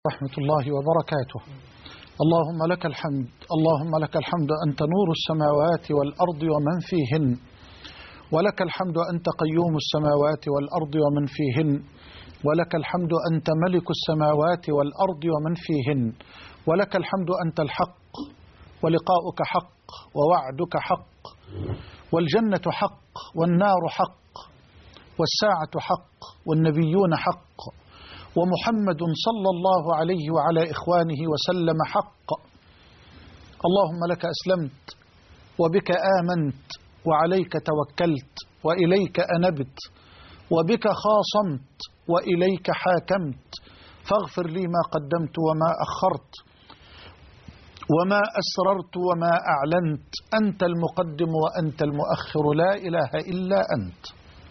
ورحمة الله وبركاته. اللهم لك الحمد، اللهم لك الحمد أنت نور السماوات والأرض ومن فيهن، ولك الحمد أنت قيوم السماوات والأرض ومن فيهن، ولك الحمد أنت ملك السماوات والأرض ومن فيهن، ولك الحمد أنت الحق ولقاؤك حق ووعدك حق والجنة حق والنار حق والساعة حق والنبيون حق ومحمد صلى الله عليه وعلى إخوانه وسلم حق. اللهم لك أسلمت وبك آمنت وعليك توكلت وإليك أنبت وبك خاصمت وإليك حاكمت، فاغفر لي ما قدمت وما أخرت وما أسررت وما أعلنت، أنت المقدم وأنت المؤخر، لا إله إلا أنت.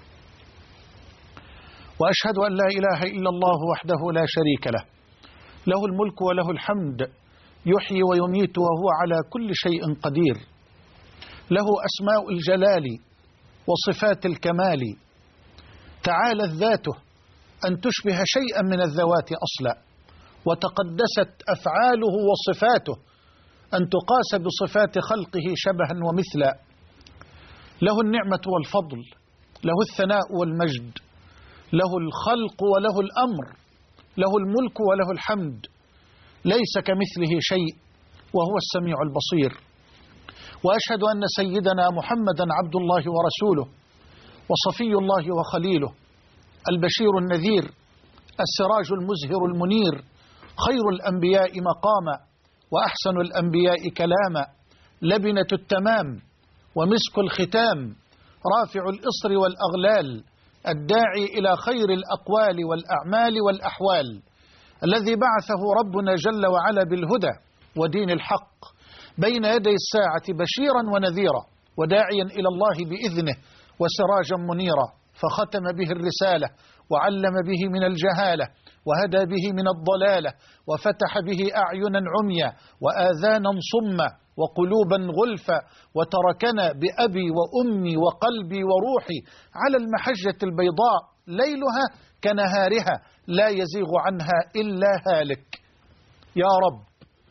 وأشهد أن لا إله إلا الله وحده لا شريك له، له الملك وله الحمد، يحيي ويميت وهو على كل شيء قدير، له أسماء الجلال وصفات الكمال، تعالت ذاته أن تشبه شيئا من الذوات أصلا، وتقدست أفعاله وصفاته أن تقاس بصفات خلقه شبها ومثلا، له النعمة والفضل، له الثناء والمجد، له الخلق وله الأمر، له الملك وله الحمد، ليس كمثله شيء وهو السميع البصير. وأشهد أن سيدنا محمدا عبد الله ورسوله وصفي الله وخليله، البشير النذير، السراج المزهر المنير، خير الأنبياء مقاما وأحسن الأنبياء كلاما، لبنة التمام ومسك الختام، رافع الإصر والأغلال، الداعي إلى خير الأقوال والأعمال والأحوال، الذي بعثه ربنا جل وعلا بالهدى ودين الحق بين يدي الساعة بشيرا ونذيرا وداعيا إلى الله بإذنه وسراجا منيرا، فختم به الرسالة وعلم به من الجهالة وهدى به من الضلالة وفتح به أعينا عميا وآذانا صما وقلوبا غلفا، وتركنا بأبي وأمي وقلبي وروحي على المحجة البيضاء ليلها كنهارها لا يزيغ عنها إلا هالك. يا رب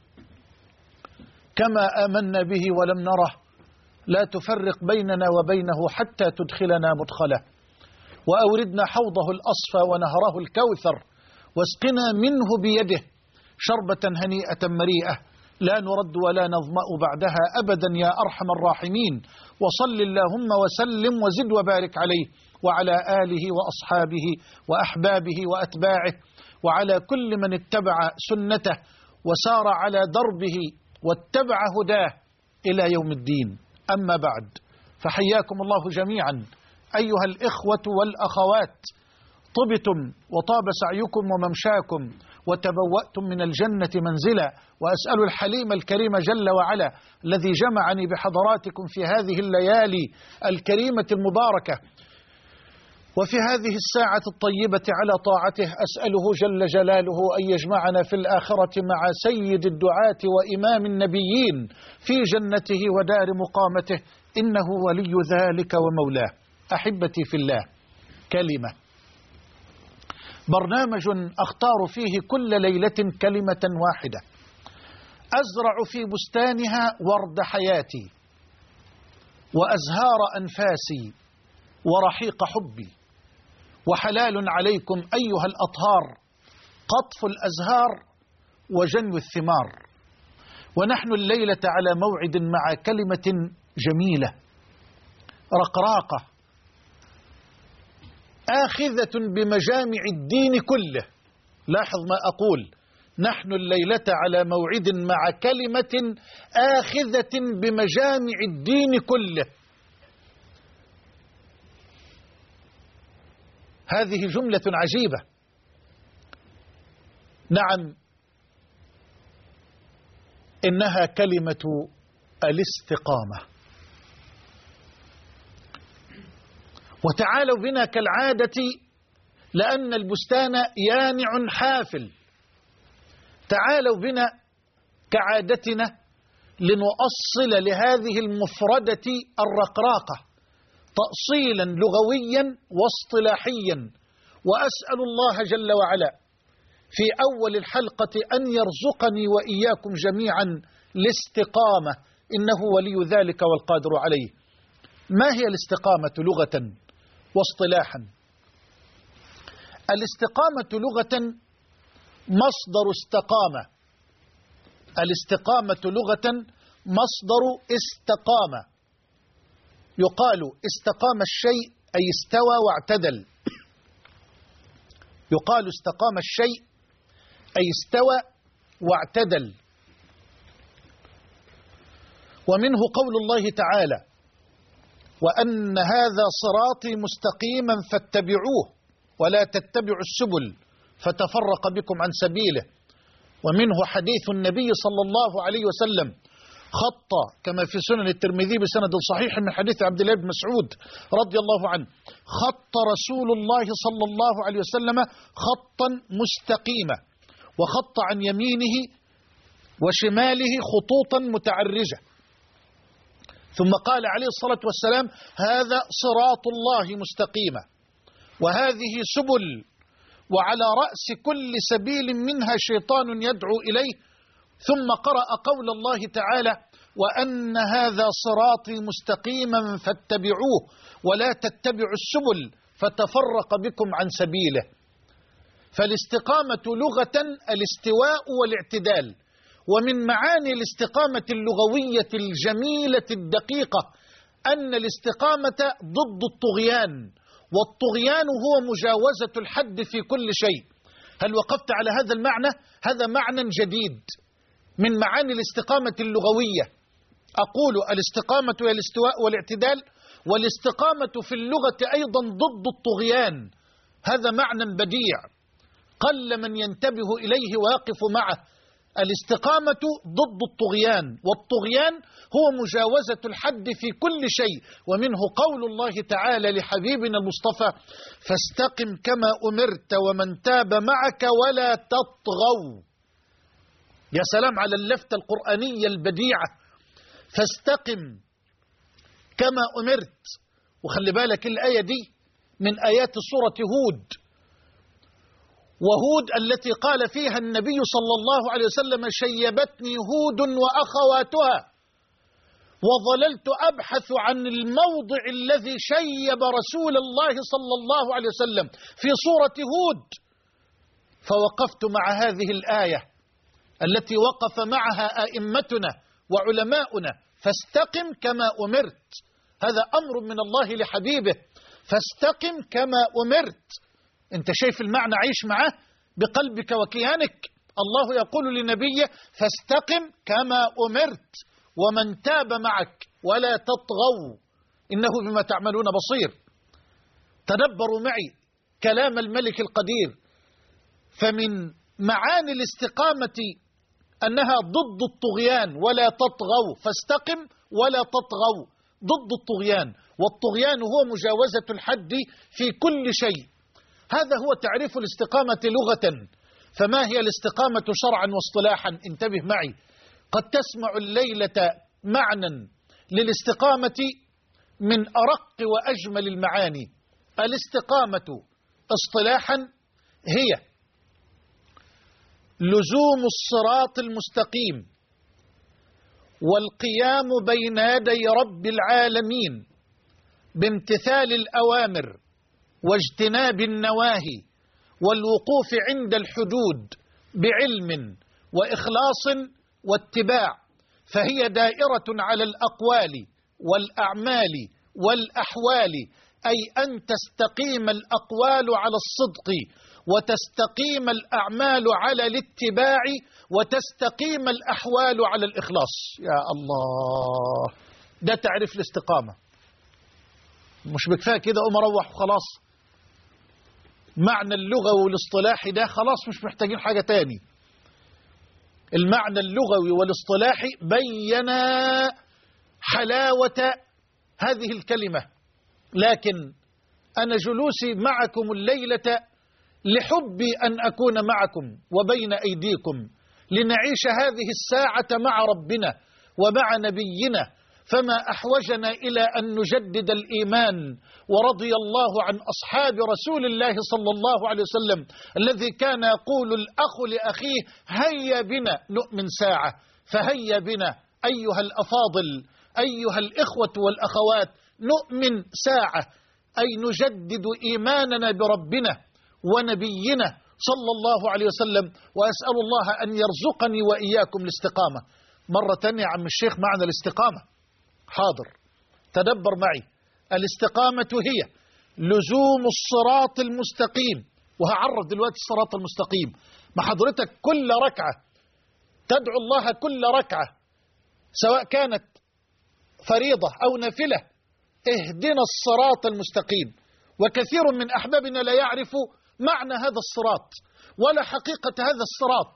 كما آمنا به ولم نره لا تفرق بيننا وبينه حتى تدخلنا مدخله، وأوردنا حوضه الأصفى ونهره الكوثر، واسقنا منه بيده شربة هنيئة مريئة لا نرد ولا نظمأ بعدها أبدا يا أرحم الراحمين. وصل اللهم وسلم وزد وبارك عليه وعلى آله وأصحابه وأحبابه وأتباعه وعلى كل من اتبع سنته وسار على دربه واتبع هداه إلى يوم الدين. أما بعد، فحياكم الله جميعا أيها الإخوة والأخوات، طبتم وطاب سعيكم وممشاكم وتبوأتم من الجنة منزلا، وأسأل الحليم الكريم جل وعلا الذي جمعني بحضراتكم في هذه الليالي الكريمة المباركة وفي هذه الساعة الطيبة على طاعته، أسأله جل جلاله أن يجمعنا في الآخرة مع سيد الدعاة وإمام النبيين في جنته ودار مقامته، إنه ولي ذلك ومولاه. أحبتي في الله، كلمة، برنامج أختار فيه كل ليلة كلمة واحدة أزرع في بستانها ورد حياتي وأزهار أنفاسي ورحيق حبي، وحلال عليكم أيها الأطهار قطف الأزهار وجنو الثمار. ونحن الليلة على موعد مع كلمة جميلة رقراقة آخذة بمجامع الدين كله. لاحظ ما أقول، نحن الليلة على موعد مع كلمة آخذة بمجامع الدين كله. هذه جملة عجيبة. نعم، إنها كلمة الاستقامة. وتعالوا بنا كالعادة لأن البستان يانع حافل، تعالوا بنا كعادتنا لنؤصل لهذه المفردة الرقراقة تأصيلا لغويا واصطلاحيا، وأسأل الله جل وعلا في أول الحلقة أن يرزقني وإياكم جميعا الاستقامة، إنه ولي ذلك والقادر عليه. ما هي الاستقامة لغة واصطلاحا؟ الاستقامة لغة مصدر استقامة. الاستقامة لغة مصدر استقامة. يقال استقام الشيء أي استوى واعتدل. يقال استقام الشيء أي استوى واعتدل. ومنه قول الله تعالى: وأن هذا صراطي مستقيما فاتبعوه ولا تتبعوا السبل فتفرق بكم عن سبيله. ومنه حديث النبي صلى الله عليه وسلم خط كما في سنن الترمذي بسند صحيح من حديث عبد الله بن مسعود رضي الله عنه: خط رسول الله صلى الله عليه وسلم خطا مستقيما، وخط عن يمينه وشماله خطوطا متعرجة، ثم قال عليه الصلاة والسلام: هذا صراط الله مستقيما وهذه سبل، وعلى رأس كل سبيل منها شيطان يدعو إليه. ثم قرأ قول الله تعالى: وأن هذا صراطي مستقيما فاتبعوه ولا تتبعوا السبل فتفرق بكم عن سبيله. فالاستقامة لغة الاستواء والاعتدال. ومن معاني الاستقامة اللغوية الجميلة الدقيقة أن الاستقامة ضد الطغيان، والطغيان هو مجاوزة الحد في كل شيء. هل وقفت على هذا المعنى؟ هذا معنى جديد من معاني الاستقامة اللغوية. أقول الاستقامة هي الاستواء والاعتدال، والاستقامة في اللغة أيضا ضد الطغيان. هذا معنى بديع قل من ينتبه إليه ويقف معه. الاستقامة ضد الطغيان، والطغيان هو مجاوزة الحد في كل شيء. ومنه قول الله تعالى لحبيبنا المصطفى: فاستقم كما أمرت ومن تاب معك ولا تطغوا. يا سلام على اللفتة القرآنية البديعة، فاستقم كما أمرت. وخلي بالك الآية دي من آيات سورة هود، وهود التي قال فيها النبي صلى الله عليه وسلم: شيبتني هود وأخواتها. وظللت أبحث عن الموضع الذي شيب رسول الله صلى الله عليه وسلم في سورة هود، فوقفت مع هذه الآية التي وقف معها أئمتنا وعلماؤنا: فاستقم كما أمرت. هذا أمر من الله لحبيبه، فاستقم كما أمرت. أنت شايف المعنى، عيش معه بقلبك وكيانك. الله يقول لنبيه: فاستقم كما أمرت ومن تاب معك ولا تطغوا إنه بما تعملون بصير. تدبروا معي كلام الملك القدير. فمن معاني الاستقامة أنها ضد الطغيان، ولا تطغوا، فاستقم ولا تطغوا، ضد الطغيان، والطغيان هو مجاوزة الحد في كل شيء. هذا هو تعريف الاستقامة لغة. فما هي الاستقامة شرعا واصطلاحا؟ انتبه معي. قد تسمع الليلة معنى للاستقامة من أرق وأجمل المعاني. الاستقامة اصطلاحا هي لزوم الصراط المستقيم والقيام بين يدي رب العالمين بامتثال الأوامر واجتناب النواهي والوقوف عند الحدود بعلم وإخلاص واتباع. فهي دائرة على الأقوال والأعمال والأحوال، أي أن تستقيم الأقوال على الصدق وتستقيم الأعمال على الاتباع وتستقيم الأحوال على الإخلاص. يا الله، ده تعريف الاستقامة. مش بكفاية كده أقوم أروح وخلاص. معنى اللغوي والاصطلاحي ده خلاص مش محتاجين حاجة تاني. المعنى اللغوي والاصطلاحي بينا حلاوة هذه الكلمة. لكن أنا جلوسي معكم الليلة لحبي أن أكون معكم وبين أيديكم لنعيش هذه الساعة مع ربنا ومع نبينا. فما أحوجنا إلى أن نجدد الإيمان. ورضي الله عن أصحاب رسول الله صلى الله عليه وسلم الذي كان يقول الأخ لأخيه: هيا بنا نؤمن ساعة. فهيا بنا أيها الأفاضل، أيها الإخوة والأخوات، نؤمن ساعة، أي نجدد إيماننا بربنا ونبينا صلى الله عليه وسلم. وأسأل الله أن يرزقني وإياكم الاستقامة. مرة تانية يا عم الشيخ، معنى الاستقامة. حاضر، تدبر معي. الاستقامة هي لزوم الصراط المستقيم. وهعرف دلوقتي الصراط المستقيم. ما حضرتك كل ركعة تدعو الله، كل ركعة سواء كانت فريضة أو نافلة: اهدنا الصراط المستقيم. وكثير من أحبابنا لا يعرف معنى هذا الصراط ولا حقيقة هذا الصراط.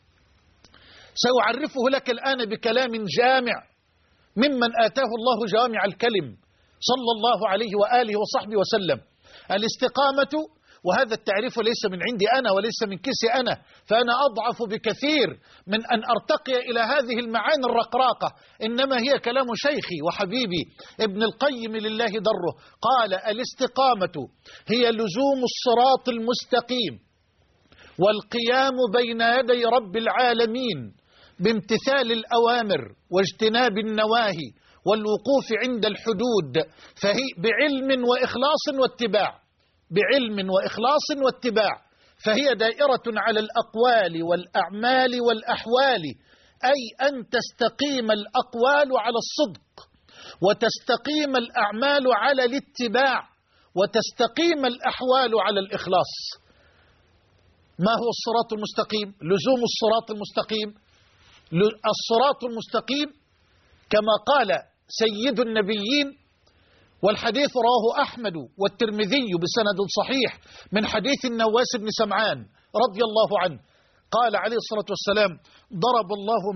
سأعرفه لك الآن بكلام جامع ممن آتاه الله جوامع الكلم صلى الله عليه وآله وصحبه وسلم. الاستقامة، وهذا التعريف ليس من عندي أنا وليس من كسي أنا، فأنا أضعف بكثير من أن أرتقي إلى هذه المعاني الرقراقة، إنما هي كلام شيخي وحبيبي ابن القيم لله دره. قال: الاستقامة هي لزوم الصراط المستقيم والقيام بين يدي رب العالمين بامتثال الأوامر واجتناب النواهي والوقوف عند الحدود، فهي بعلم وإخلاص واتباع. بعلم وإخلاص واتباع، فهي دائرة على الأقوال والأعمال والأحوال، أي أن تستقيم الأقوال على الصدق، وتستقيم الأعمال على الاتباع، وتستقيم الأحوال على الإخلاص. ما هو الصراط المستقيم؟ لزوم الصراط المستقيم. الصراط المستقيم كما قال سيد النبيين، والحديث رواه أحمد والترمذي بسند صحيح من حديث النواس بن سمعان رضي الله عنه، قال عليه الصلاة والسلام: ضرب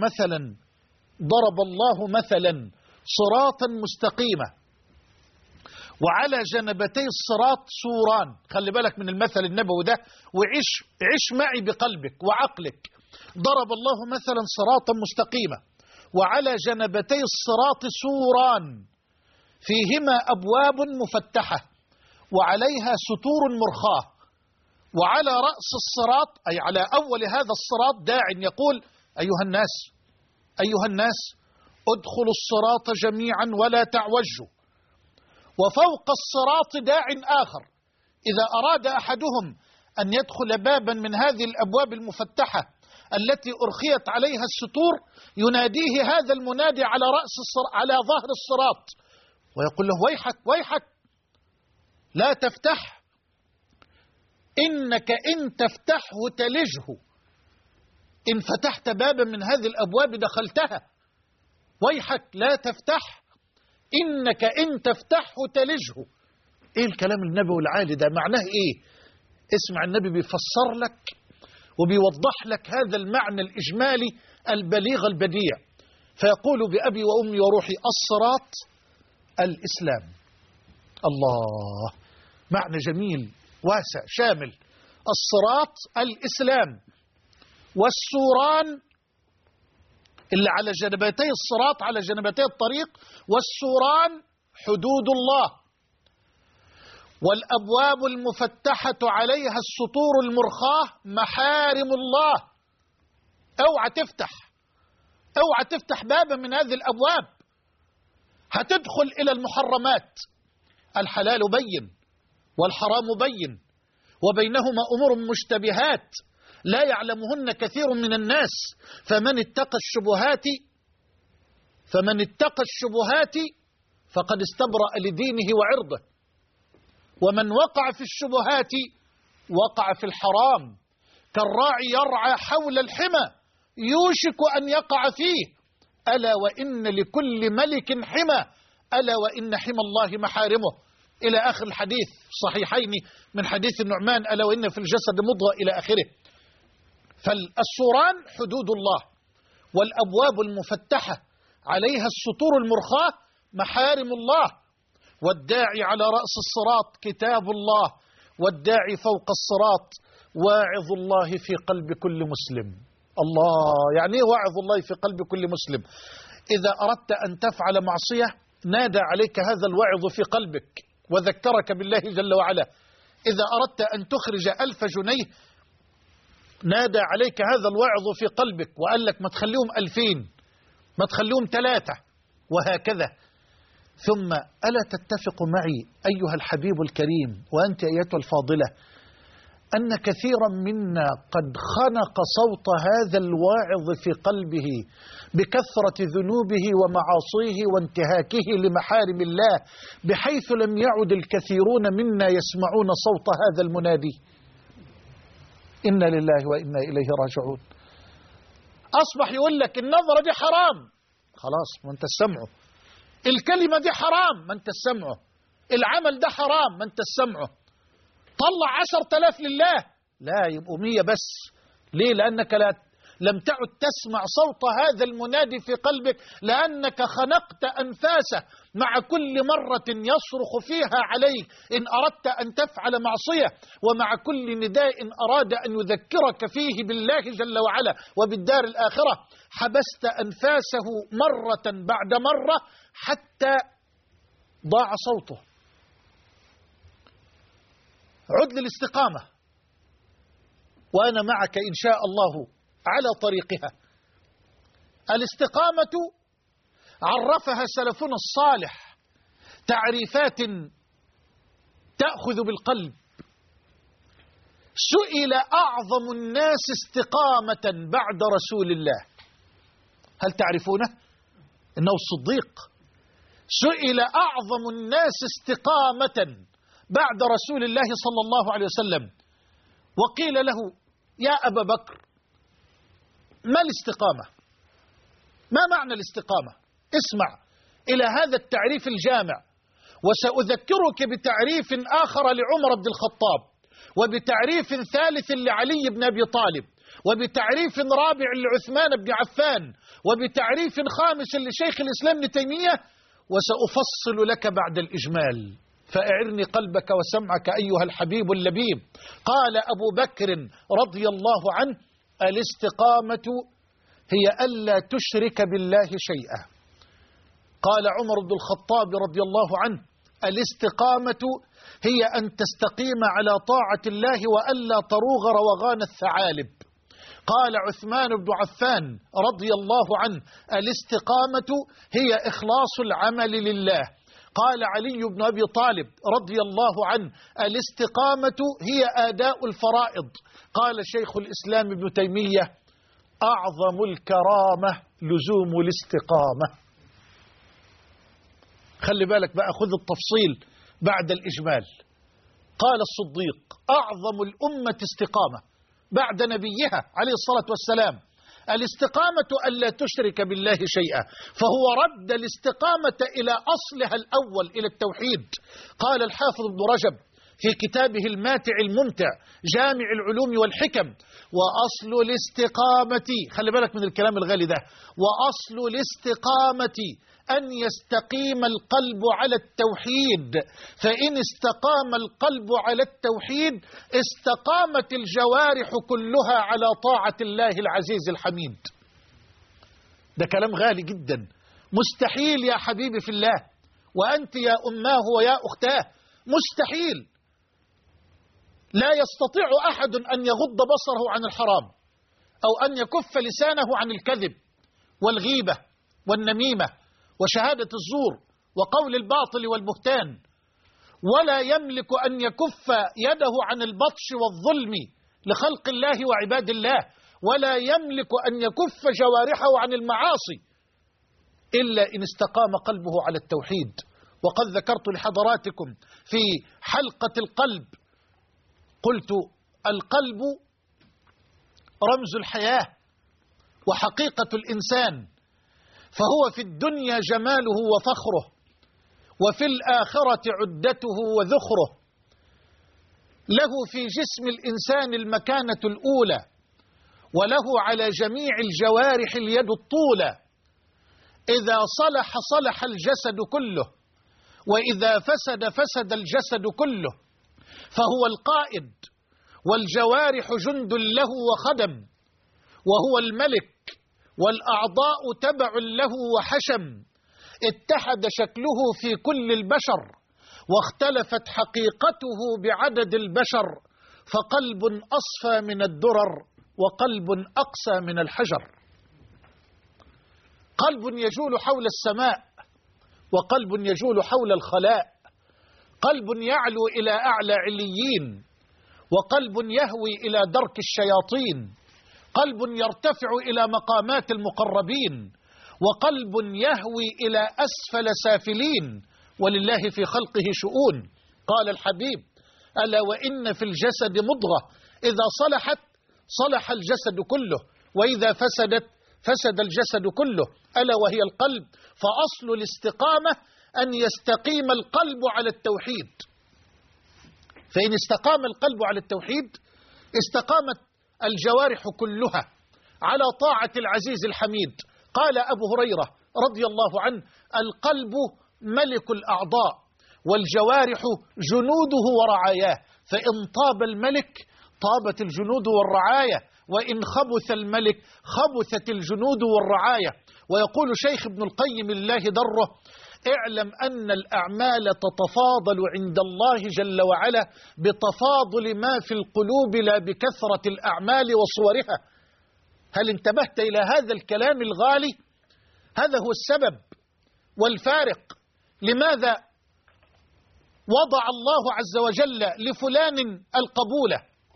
الله مثلا صراطا مستقيمة وعلى جنبتي الصراط سوران. خلي بالك من المثل النبوي ده، وعيش معي بقلبك وعقلك. ضرب الله مثلا صراطا مستقيمة وعلى جنبتي الصراط سوران فيهما أبواب مفتحة وعليها ستور مرخاة، وعلى رأس الصراط، أي على أول هذا الصراط، داع يقول: أيها الناس ادخلوا الصراط جميعا ولا تعوجوا. وفوق الصراط داع آخر، إذا أراد أحدهم أن يدخل بابا من هذه الأبواب المفتحة التي أرخيت عليها الستور، يناديه هذا المنادي على ظهر الصراط ويقول له: ويحك لا تفتح، إنك إن تفتحه تلجه. إن فتحت بابا من هذه الأبواب دخلتها. ويحك لا تفتح، إنك إن تفتحه تلجه. إيه الكلام النبوي العالي ده؟ معناه إيه؟ اسمع، النبي بيفسر لك وبيوضح لك هذا المعنى الإجمالي البليغ البديع. فيقول: بأبي وأمي وروحي، الصراط الإسلام. الله، معنى جميل واسع شامل. الصراط الإسلام، والسوران اللي على جنبتي الصراط، على جنبتي الطريق، والسوران حدود الله، والأبواب المفتحة عليها السطور المرخاة محارم الله. اوعى تفتح بابا من هذه الأبواب، هتدخل إلى المحرمات. الحلال بين والحرام بين، وبينهما أمور مشتبهات لا يعلمهن كثير من الناس. فمن اتقى الشبهات فقد استبرأ لدينه وعرضه، ومن وقع في الشبهات وقع في الحرام. كالراعي يرعى حول الحمى يوشك أن يقع فيه، ألا وإن لكل ملك حمى، ألا وإن حمى الله محارمه، إلى آخر الحديث، صحيحين من حديث النعمان: ألا وإن في الجسد مضغة، إلى آخره. فالسوران حدود الله، والأبواب المفتحة عليها السطور المرخاة محارم الله، والداعي على رأس الصراط كتاب الله، والداعي فوق الصراط واعظ الله في قلب كل مسلم. الله، يعني ايه واعظ الله في قلب كل مسلم؟ إذا أردت أن تفعل معصية نادى عليك هذا الواعظ في قلبك وذكرك بالله جل وعلا. إذا أردت أن تخرج 1000 جنيه نادى عليك هذا الواعظ في قلبك وقال لك ما تخليهم 2000، ما تخليهم 3، وهكذا. ثم ألا تتفق معي أيها الحبيب الكريم وأنت أيتها الفاضلة أن كثيرا منا قد خنق صوت هذا الواعظ في قلبه بكثرة ذنوبه ومعاصيه وانتهاكه لمحارم الله، بحيث لم يعد الكثيرون منا يسمعون صوت هذا المنادي. إنا لله وإنا إليه راجعون. أصبح يقول لك النظرة دي حرام، خلاص ما أنت سمعه. الكلمة دي حرام، ما أنت سمعه. العمل ده حرام، ما أنت سمعه. طلع 10,000 لله، لا يبقوا 100 بس. ليه؟ لأنك لم تعد تسمع صوت هذا المنادي في قلبك، لأنك خنقت أنفاسه مع كل مرة يصرخ فيها عليك إن أردت أن تفعل معصية، ومع كل نداء أراد أن يذكرك فيه بالله جل وعلا وبالدار الآخرة. حبست أنفاسه مرة بعد مرة حتى ضاع صوته. عد للاستقامة وأنا معك إن شاء الله على طريقها. الاستقامة عرفها سلفنا الصالح تعريفات تأخذ بالقلب. سئل أعظم الناس استقامة بعد رسول الله، هل تعرفونه؟ إنه الصديق. سئل أعظم الناس استقامة بعد رسول الله صلى الله عليه وسلم، وقيل له يا أبا بكر ما الاستقامة؟ ما معنى الاستقامة؟ اسمع إلى هذا التعريف الجامع، وسأذكرك بتعريف آخر لعمر بن الخطاب، وبتعريف ثالث لعلي بن أبي طالب، وبتعريف رابع لعثمان بن عفان، وبتعريف خامس لشيخ الإسلام ابن تيمية، وسأفصل لك بعد الإجمال. فأعرني قلبك وسمعك أيها الحبيب اللبيب. قال أبو بكر رضي الله عنه الاستقامة هي ألا تشرك بالله شيئا. قال عمر بن الخطاب رضي الله عنه الاستقامة هي أن تستقيم على طاعة الله وألا تروغ روغان الثعالب. قال عثمان بن عفان رضي الله عنه الاستقامة هي إخلاص العمل لله. قال علي بن أبي طالب رضي الله عنه الاستقامة هي آداء الفرائض. قال شيخ الإسلام ابن تيمية أعظم الكرامة لزوم الاستقامة. خلي بالك بقى، خذ التفصيل بعد الإجمال. قال الصديق أعظم الأمة استقامة بعد نبيها عليه الصلاة والسلام الاستقامة ألا تشرك بالله شيئا، فهو رد الاستقامة إلى أصلها الأول، إلى التوحيد. قال الحافظ ابن رجب في كتابه الماتع الممتع جامع العلوم والحكم وأصل الاستقامة، خلي بالك من الكلام الغالي ده، وأصل الاستقامة أن يستقيم القلب على التوحيد، فإن استقام القلب على التوحيد استقامت الجوارح كلها على طاعة الله العزيز الحميد. ده كلام غالي جدا، مستحيل يا حبيبي في الله، وأنت يا أماه ويا أختاه، مستحيل، لا يستطيع أحد أن يغض بصره عن الحرام أو أن يكف لسانه عن الكذب والغيبة والنميمة وشهادة الزور وقول الباطل والبهتان، ولا يملك أن يكف يده عن البطش والظلم لخلق الله وعباد الله، ولا يملك أن يكف جوارحه عن المعاصي إلا إن استقام قلبه على التوحيد. وقد ذكرت لحضراتكم في حلقة القلب، قلت القلب رمز الحياة وحقيقة الإنسان، فهو في الدنيا جماله وفخره، وفي الآخرة عدته وذخره. له في جسم الإنسان المكانة الأولى، وله على جميع الجوارح اليد الطولى. إذا صلح صلح الجسد كله، وإذا فسد فسد الجسد كله. فهو القائد والجوارح جند له وخدم، وهو الملك والأعضاء تبع له وحشم، اتحد شكله في كل البشر، واختلفت حقيقته بعدد البشر، فقلب أصفى من الدرر وقلب أقسى من الحجر. قلب يجول حول السماء، وقلب يجول حول الخلاء، قلب يعلو إلى أعلى عليين، وقلب يهوي إلى درك الشياطين، قلب يرتفع إلى مقامات المقربين، وقلب يهوي إلى أسفل سافلين، ولله في خلقه شؤون. قال الحبيب: ألا وإن في الجسد مضغة إذا صلحت صلح الجسد كله، وإذا فسدت فسد الجسد كله، ألا وهي القلب. فأصل الاستقامة أن يستقيم القلب على التوحيد، فإن استقام القلب على التوحيد استقامت الجوارح كلها على طاعة العزيز الحميد. قال أبو هريرة رضي الله عنه: القلب ملك الأعضاء، والجوارح جنوده ورعاياه، فإن طاب الملك طابت الجنود والرعاية، وإن خبث الملك خبثت الجنود والرعاية. ويقول شيخ ابن القيم الله دره: اعلم أن الأعمال تتفاضل عند الله جل وعلا بتفاضل ما في القلوب لا بكثرة الأعمال وصورها. هل انتبهت إلى هذا الكلام الغالي؟ هذا هو السبب والفارق. لماذا وضع الله عز وجل لفلان القبول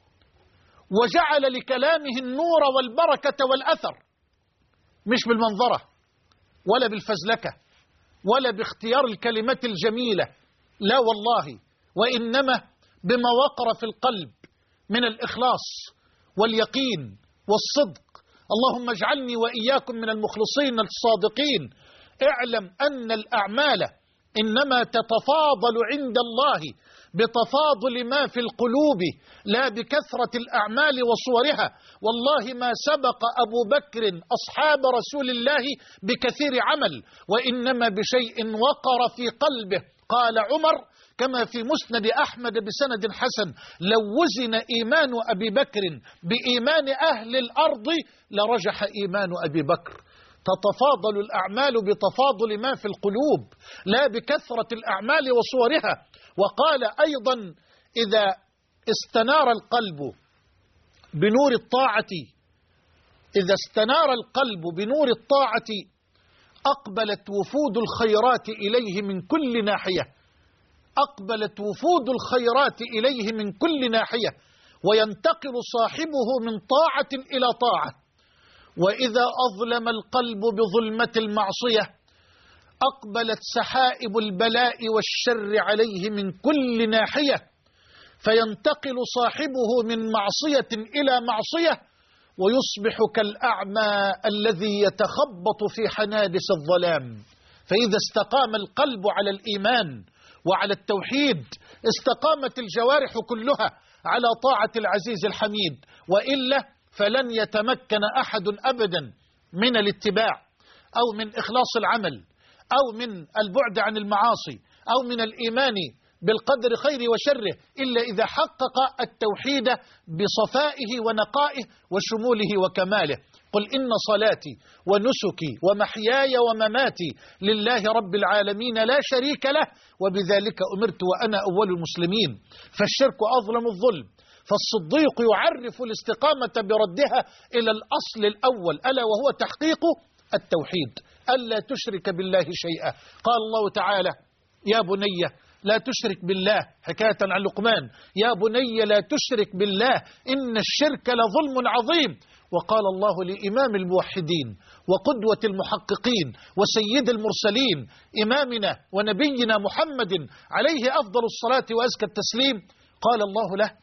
وجعل لكلامه النور والبركة والأثر، مش بالمنظرة ولا بالفزلكة ولا باختيار الكلمات الجميلة، لا والله، وإنما بما وقر في القلب من الإخلاص واليقين والصدق. اللهم اجعلني وإياكم من المخلصين الصادقين. اعلم أن الأعمال إنما تتفاضل عند الله بتفاضل ما في القلوب لا بكثرة الأعمال وصورها. والله ما سبق أبو بكر أصحاب رسول الله بكثير عمل، وإنما بشيء وقر في قلبه. قال عمر كما في مسند أحمد بسند حسن: لو وزن إيمان أبي بكر بإيمان أهل الأرض لرجح إيمان أبي بكر. تتفاضل الأعمال بتفاضل ما في القلوب لا بكثرة الأعمال وصورها. وقال أيضا: إذا استنار القلب بنور الطاعة، إذا استنار القلب بنور الطاعة أقبلت وفود الخيرات إليه من كل ناحية، أقبلت وفود الخيرات إليه من كل ناحية، وينتقل صاحبه من طاعة إلى طاعة. وإذا أظلم القلب بظلمة المعصية أقبلت سحائب البلاء والشر عليه من كل ناحية، فينتقل صاحبه من معصية إلى معصية، ويصبح كالأعمى الذي يتخبط في حنادس الظلام. فإذا استقام القلب على الإيمان وعلى التوحيد استقامت الجوارح كلها على طاعة العزيز الحميد، وإلا فلن يتمكن أحد أبدا من الاتباع أو من إخلاص العمل أو من البعد عن المعاصي أو من الإيمان بالقدر خير وشره إلا إذا حقق التوحيد بصفائه ونقائه وشموله وكماله. قل إن صلاتي ونسكي ومحياي ومماتي لله رب العالمين لا شريك له وبذلك أمرت وأنا أول المسلمين. فالشرك أظلم الظلم، فالصديق يعرف الاستقامة بردها إلى الأصل الأول ألا وهو تحقيق التوحيد، ألا تشرك بالله شيئا. قال الله تعالى: يا بني لا تشرك بالله، حكاية عن لقمان: يا بني لا تشرك بالله إن الشرك لظلم عظيم. وقال الله لإمام الموحدين وقدوة المحققين وسيد المرسلين إمامنا ونبينا محمد عليه أفضل الصلاة وأزكى التسليم، قال الله له: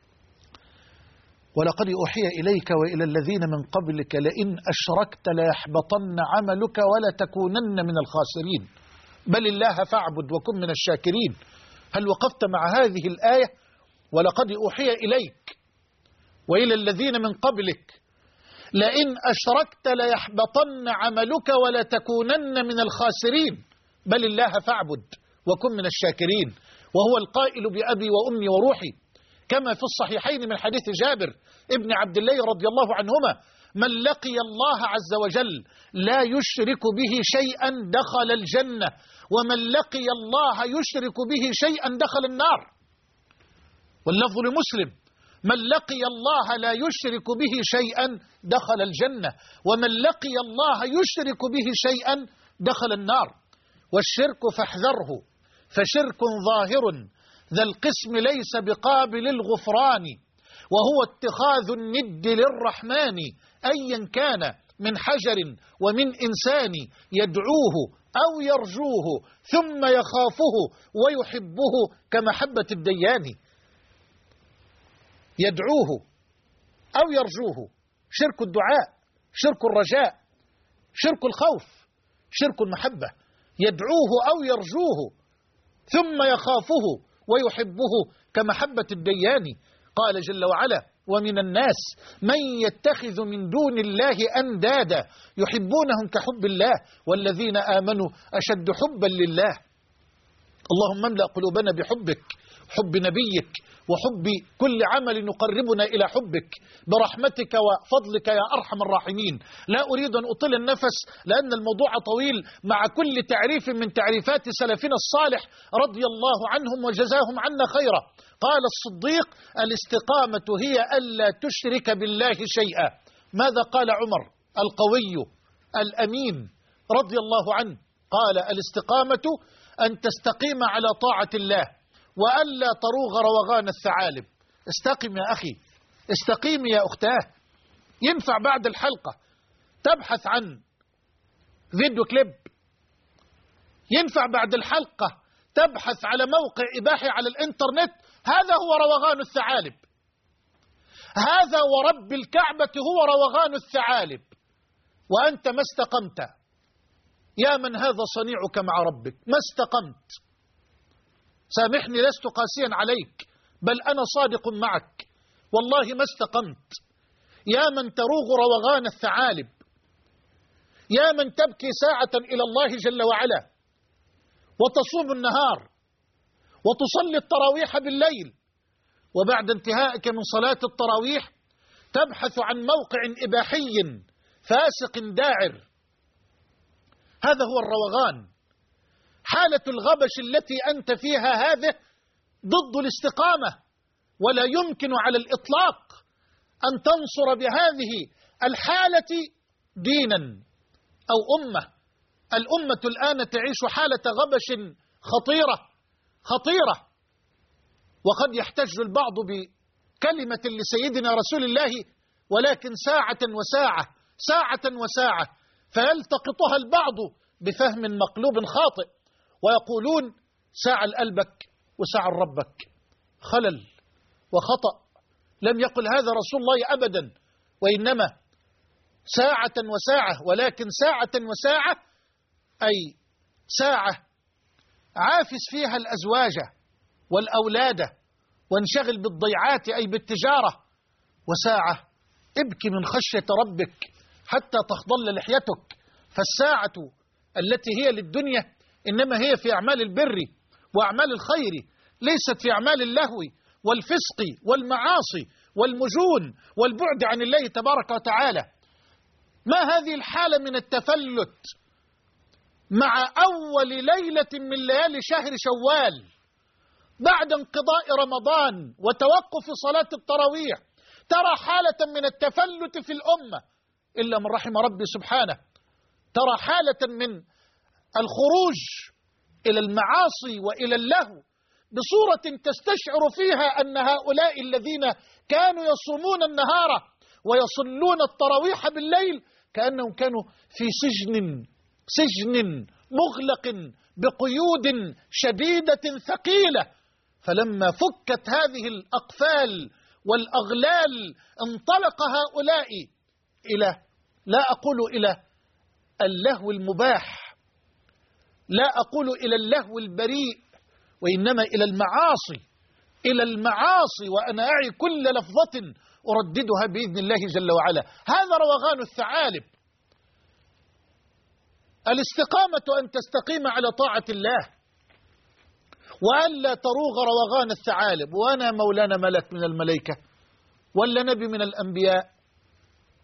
ولقد أوحي إليك وإلى الذين من قبلك لئن أشركت ليحبطن عملك ولتكونن من الخاسرين بل الله فاعبد وكن من الشاكرين. هل وقفت مع هذه الآية؟ ولقد أوحي إليك وإلى الذين من قبلك لئن أشركت ليحبطن عملك ولتكونن من الخاسرين بل الله فاعبد وكن من الشاكرين. وهو القائل بأبي وأمي وروحي كما في الصحيحين من حديث جابر ابن عبد الله رضي الله عنهما من لقي الله عز وجل لا يشرك به شيئا دخل الجنة، ومن لقي الله يشرك به شيئا دخل النار. واللفظ لمسلم: من لقي الله لا يشرك به شيئا دخل الجنة، ومن لقي الله يشرك به شيئا دخل النار. والشرك فاحذره، فشرك ظاهر ذا القسم ليس بقابل الغفران، وهو اتخاذ الند للرحمن أيا كان من حجر ومن إنسان، يدعوه أو يرجوه ثم يخافه ويحبه كمحبة الديان. يدعوه أو يرجوه، شرك الدعاء، شرك الرجاء، شرك الخوف، شرك المحبة. يدعوه أو يرجوه ثم يخافه ويحبه كمحبة الديان. قال جل وعلا: ومن الناس من يتخذ من دون الله أندادا يحبونهم كحب الله والذين آمنوا أشد حبا لله. اللهم املأ قلوبنا بحبك، حب نبيك، وحب كل عمل يقربنا إلى حبك برحمتك وفضلك يا أرحم الراحمين. لا أريد أن أطيل النفس لأن الموضوع طويل، مع كل تعريف من تعريفات سلفنا الصالح رضي الله عنهم وجزاهم عنا خيرا. قال الصديق: الاستقامة هي ألا تشرك بالله شيئا. ماذا قال عمر القوي الأمين رضي الله عنه؟ قال: الاستقامة أن تستقيم على طاعة الله وألا تروغ روغان الثعالب. استقم يا أخي، استقيم يا أختاه. ينفع بعد الحلقة تبحث عن فيديو كليب، ينفع بعد الحلقة تبحث على موقع إباحي على الإنترنت. هذا هو روغان الثعالب، هذا ورب الكعبة هو روغان الثعالب. وأنت ما استقمت، يا من هذا صنيعك مع ربك، ما استقمت. سامحني لست قاسيا عليك، بل أنا صادق معك، والله ما استقمت. يا من تروغ روغان الثعالب، يا من تبكي ساعة إلى الله جل وعلا وتصوم النهار وتصلي التراويح بالليل، وبعد انتهائك من صلاة التراويح تبحث عن موقع إباحي فاسق داعر. هذا هو الروغان. حالة الغبش التي أنت فيها هذه ضد الاستقامة، ولا يمكن على الإطلاق أن تنصر بهذه الحالة دينا أو أمة. الأمة الآن تعيش حالة غبش خطيرة، وقد يحتج البعض بكلمة لسيدنا رسول الله، ولكن ساعة وساعة فيلتقطها البعض بفهم مقلوب خاطئ، ويقولون ساعة لقلبك وساعة لربك. خلل وخطأ، لم يقل هذا رسول الله أبدا، وإنما ساعة وساعة، ولكن ساعة وساعة أي ساعة عافس فيها الأزواج والأولاد وانشغل بالضيعات أي بالتجارة، وساعة ابكي من خشية ربك حتى تخضل لحيتك. فالساعة التي هي للدنيا إنما هي في أعمال البر وأعمال الخير، ليست في أعمال اللهو والفسق والمعاصي والمجون والبعد عن الله تبارك وتعالى. ما هذه الحالة من التفلت مع أول ليلة من ليالي شهر شوال بعد انقضاء رمضان وتوقف صلاة التراويح؟ ترى حالة من التفلت في الأمة إلا من رحم ربي سبحانه. ترى حالة من الخروج إلى المعاصي وإلى اللهو بصورة تستشعر فيها أن هؤلاء الذين كانوا يصومون النهار ويصلون التراويح بالليل كأنهم كانوا في سجن مغلق بقيود شديدة ثقيلة. فلما فكت هذه الأقفال والأغلال انطلق هؤلاء إلى، لا أقول إلى اللهو المباح، لا أقول إلى اللهو البريء، وإنما إلى المعاصي، وأنا أعي كل لفظة أرددها بإذن الله جل وعلا. هذا روغان الثعالب. الاستقامة أن تستقيم على طاعة الله وألا تروغ روغان الثعالب. وأنا مولانا ملك من الملائكة ولا نبي من الأنبياء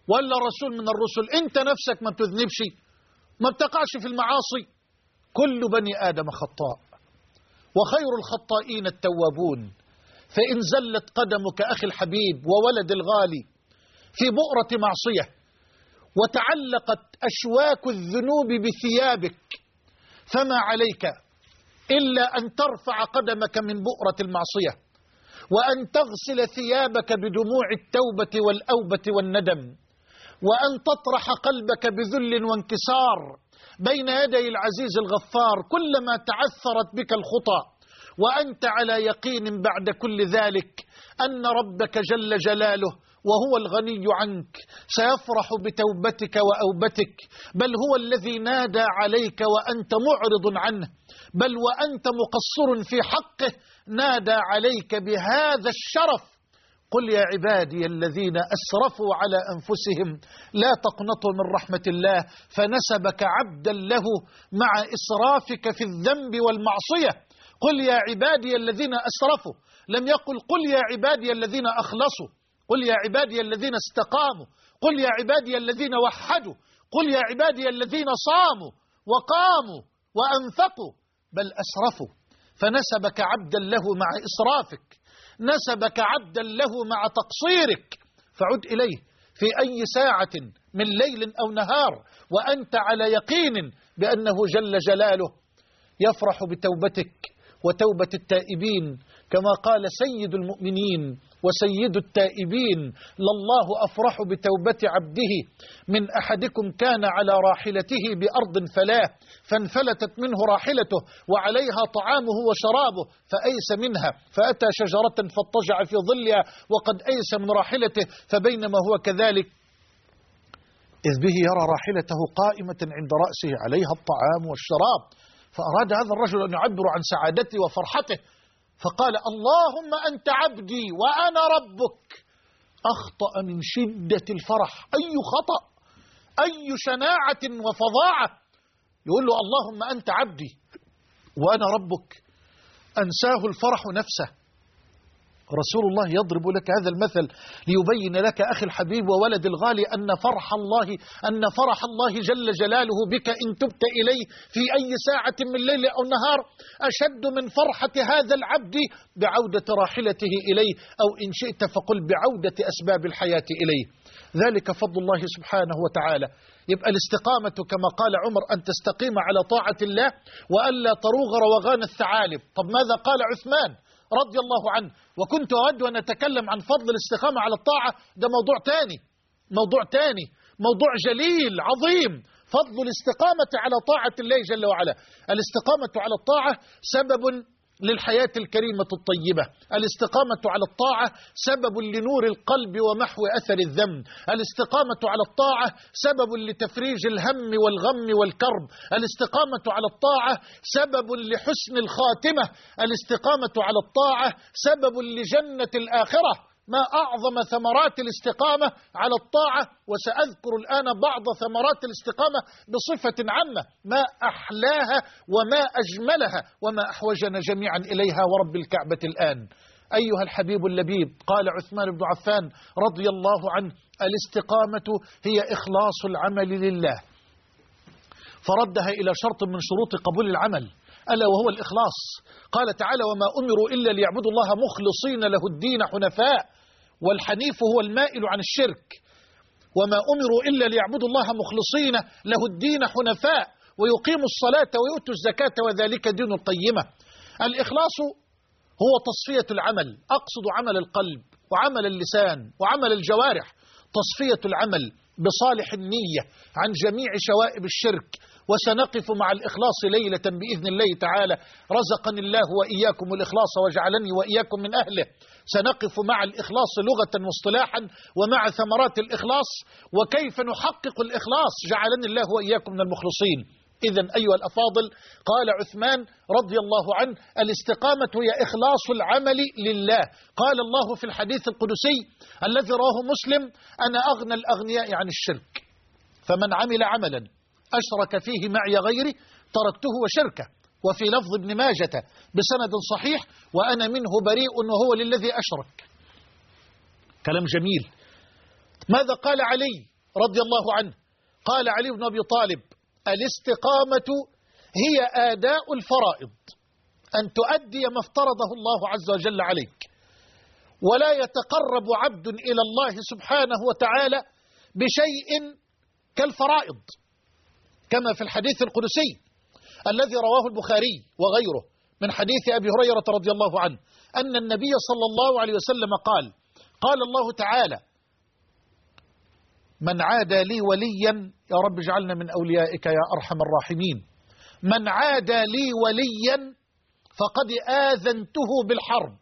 ولا رسول من الرسل، أنت نفسك ما بتذنبش، ما بتقعش في المعاصي. كل بني آدم خطاء وخير الخطائين التوابون. فإن زلت قدمك أخي الحبيب وولد الغالي في بؤرة معصية وتعلقت أشواك الذنوب بثيابك، فما عليك إلا أن ترفع قدمك من بؤرة المعصية وأن تغسل ثيابك بدموع التوبة والأوبة والندم، وأن تطرح قلبك بذل وانكسار بين يدي العزيز الغفار كلما تعثرت بك الخطى، وأنت على يقين بعد كل ذلك أن ربك جل جلاله وهو الغني عنك سيفرح بتوبتك وأوبتك، بل هو الذي نادى عليك وأنت معرض عنه، بل وأنت مقصر في حقه نادى عليك بهذا الشرف: قل يا عبادي الذين أسرفوا على أنفسهم لا تقنطوا من رحمة الله، فنسبك عبدا له مع إسرافك في الذنب والمعصية. قل يا عبادي الذين أسرفوا، لم يقل قل يا عبادي الذين أخلصوا، قل يا عبادي الذين استقاموا، قل يا عبادي الذين وحدوا، قل يا عبادي الذين صاموا وقاموا وأنفقوا، بل أسرفوا، فنسبك عبدا له مع إسرافك، نسبك عبدا له مع تقصيرك، فعد إليه في أي ساعة من ليل أو نهار وأنت على يقين بأنه جل جلاله يفرح بتوبتك وتوبة التائبين، كما قال سيد المؤمنين وسيد التائبين: لله أفرح بتوبة عبده من أحدكم كان على راحلته بأرض فلاه فانفلتت منه راحلته وعليها طعامه وشرابه فأيس منها فأتى شجرة فاضطجع في ظلها وقد أيس من راحلته، فبينما هو كذلك إذ به يرى راحلته قائمة عند رأسه عليها الطعام والشراب، فأراد هذا الرجل أن يعبر عن سعادته وفرحته، فقال: اللهم أنت عبدي وأنا ربك. أخطأ من شدة الفرح، أي خطأ، أي شناعة وفظاعة، يقول له اللهم أنت عبدي وأنا ربك، أنساه الفرح نفسه. رسول الله يضرب لك هذا المثل ليبين لك أخي الحبيب وولد الغالي أن فرح الله جل جلاله بك إن تبت إليه في أي ساعة من ليل أو نهار أشد من فرحة هذا العبد بعودة راحلته إليه، أو إن شئت فقل بعودة أسباب الحياة إليه. ذلك فضل الله سبحانه وتعالى. يبقى الاستقامة كما قال عمر أن تستقيم على طاعة الله وألا تروغ روغان الثعالب. طب ماذا قال عثمان رضي الله عنه؟ وكنت أود أن أتكلم عن فضل الاستقامة على الطاعة، ده موضوع تاني، موضوع جليل عظيم، فضل الاستقامة على طاعة الله جل وعلا. الاستقامة على الطاعة سبب للحياة الكريمة الطيبة، الاستقامة على الطاعة سبب لنور القلب ومحو أثر الذنب، الاستقامة على الطاعة سبب لتفريج الهم والغم والكرب، الاستقامة على الطاعة سبب لحسن الخاتمة، الاستقامة على الطاعة سبب لجنة الآخرة. ما أعظم ثمرات الاستقامة على الطاعة، وسأذكر الآن بعض ثمرات الاستقامة بصفة عامة، ما أحلاها وما أجملها وما أحوجنا جميعا إليها ورب الكعبة الآن. أيها الحبيب اللبيب، قال عثمان بن عفان رضي الله عنه: الاستقامة هي إخلاص العمل لله، فردها إلى شرط من شروط قبول العمل ألا وهو الإخلاص. قال تعالى: وما أمروا إلا ليعبدوا الله مخلصين له الدين حنفاء، والحنيف هو المائل عن الشرك. وما أمروا إلا ليعبدوا الله مخلصين له الدين حنفاء ويقيموا الصلاة ويؤتوا الزكاة وذلك دين القيمة. الإخلاص هو تصفية العمل، أقصد عمل القلب وعمل اللسان وعمل الجوارح، تصفية العمل بصالح النية عن جميع شوائب الشرك. وسنقف مع الإخلاص ليلة بإذن الله تعالى، رزقني الله وإياكم الإخلاص وجعلني وإياكم من أهله. سنقف مع الإخلاص لغة واصطلاحا ومع ثمرات الإخلاص وكيف نحقق الإخلاص، جعلني الله وإياكم من المخلصين. إذن أيها الأفاضل، قال عثمان رضي الله عنه: الاستقامة هي إخلاص العمل لله. قال الله في الحديث القدسي الذي رواه مسلم: أنا أغنى الأغنياء عن الشرك، فمن عمل عملا أشرك فيه معي غيري تركته وشركه. وفي لفظ ابن ماجة بسند صحيح: وأنا منه بريء وهو للذي أشرك. كلام جميل. ماذا قال علي رضي الله عنه قال علي بن أبي طالب: الاستقامة هي آداء الفرائض، أن تؤدي ما افترضه الله عز وجل عليك، ولا يتقرب عبد إلى الله سبحانه وتعالى بشيء كالفرائض، كما في الحديث القدسي الذي رواه البخاري وغيره من حديث أبي هريرة رضي الله عنه أن النبي صلى الله عليه وسلم قال الله تعالى: من عادى لي وليا، يا رب اجعلنا من أوليائك يا أرحم الراحمين، من عادى لي وليا فقد آذنته بالحرب،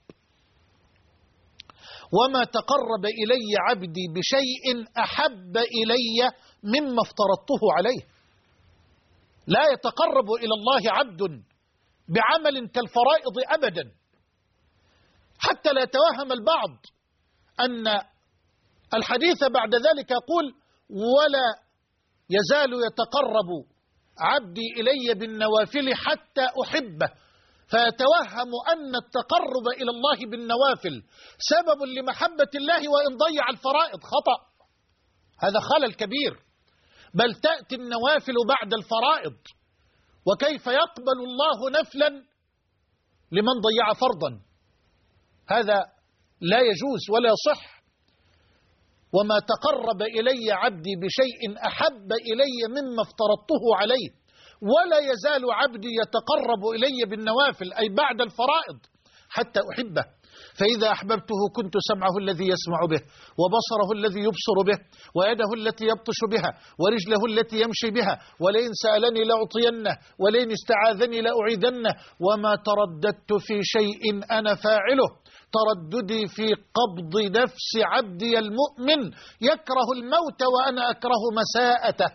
وما تقرب إلي عبدي بشيء أحب إلي مما افترضته عليه. لا يتقرب إلى الله عبد بعمل كالفرائض أبدا، حتى لا يتوهم البعض أن الحديث بعد ذلك يقول: ولا يزال يتقرب عبدي إلي بالنوافل حتى أحبه، فيتوهم أن التقرب إلى الله بالنوافل سبب لمحبة الله وإن ضيع الفرائض. خطأ، هذا خلل كبير، بل تأتي النوافل بعد الفرائض، وكيف يقبل الله نفلا لمن ضيع فرضا؟ هذا لا يجوز ولا يصح. وما تقرب إلي عبدي بشيء أحب إلي مما افترضته عليه، ولا يزال عبدي يتقرب إلي بالنوافل أي بعد الفرائض حتى أحبه، فإذا أحببته كنت سمعه الذي يسمع به، وبصره الذي يبصر به، ويده التي يبطش بها، ورجله التي يمشي بها، ولئن سألني لأعطينه، ولئن استعاذني لأعيذنه، وما ترددت في شيء أنا فاعله ترددي في قبض نفس عبدي المؤمن يكره الموت وأنا أكره مساءته.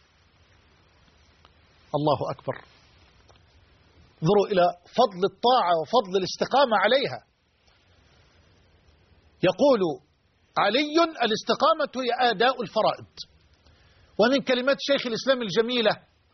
الله أكبر. انظروا إلى فضل الطاعة وفضل الاستقامة عليها. يقول علي: الاستقامة هي آداء الفرائض. ومن كلمات شيخ الإسلام الجميلة: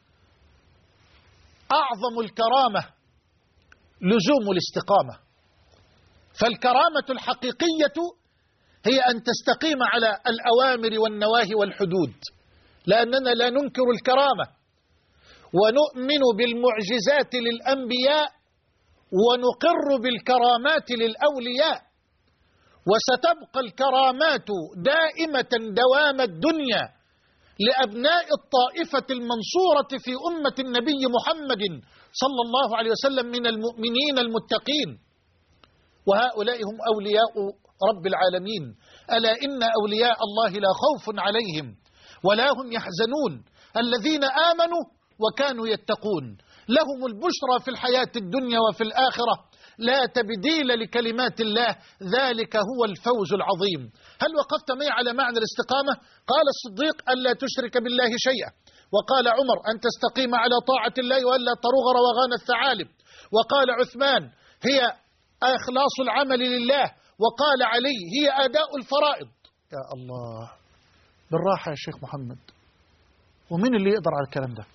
أعظم الكرامة لزوم الاستقامة. فالكرامة الحقيقية هي أن تستقيم على الأوامر والنواهي والحدود، لأننا لا ننكر الكرامة، ونؤمن بالمعجزات للأنبياء، ونقر بالكرامات للأولياء، وستبقى الكرامات دائمة دوام الدنيا لأبناء الطائفة المنصورة في أمة النبي محمد صلى الله عليه وسلم من المؤمنين المتقين، وهؤلاء هم أولياء رب العالمين. ألا إن أولياء الله لا خوف عليهم ولا هم يحزنون، الذين آمنوا وكانوا يتقون، لهم البشرى في الحياة الدنيا وفي الآخرة، لا تبديل لكلمات الله، ذلك هو الفوز العظيم. هل وقفت معي على معنى الاستقامة؟ قال الصديق: ألا تشرك بالله شيئا، وقال عمر: أن تستقيم على طاعة الله وألا تروغ روغان الثعالب، وقال عثمان: هي إخلاص العمل لله، وقال علي: هي أداء الفرائض. يا الله، بالراحة يا شيخ محمد، ومين اللي يقدر على الكلام ده؟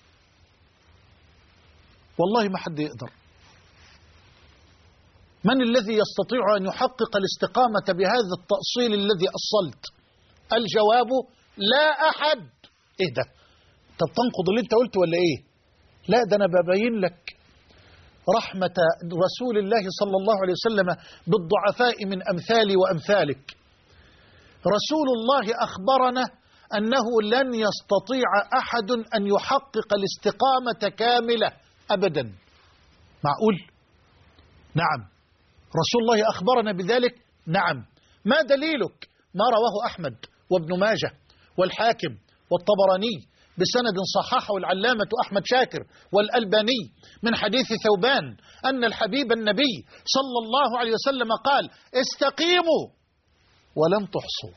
والله ما حد يقدر. من الذي يستطيع أن يحقق الاستقامة بهذا التأصيل الذي أصلت؟ الجواب: لا أحد. إيه ده؟ طب تنقض اللي انت قلته ولا إيه؟ لا، ده أنا ببين لك رحمة رسول الله صلى الله عليه وسلم بالضعفاء من أمثالي وأمثالك. رسول الله أخبرنا أنه لن يستطيع أحد أن يحقق الاستقامة كاملة أبدا. معقول؟ نعم، رسول الله أخبرنا بذلك. نعم. ما دليلك؟ ما رواه أحمد وابن ماجه والحاكم والطبراني بسند صححه العلامة أحمد شاكر والألباني من حديث ثوبان أن الحبيب النبي صلى الله عليه وسلم قال: استقيموا ولن تحصوا.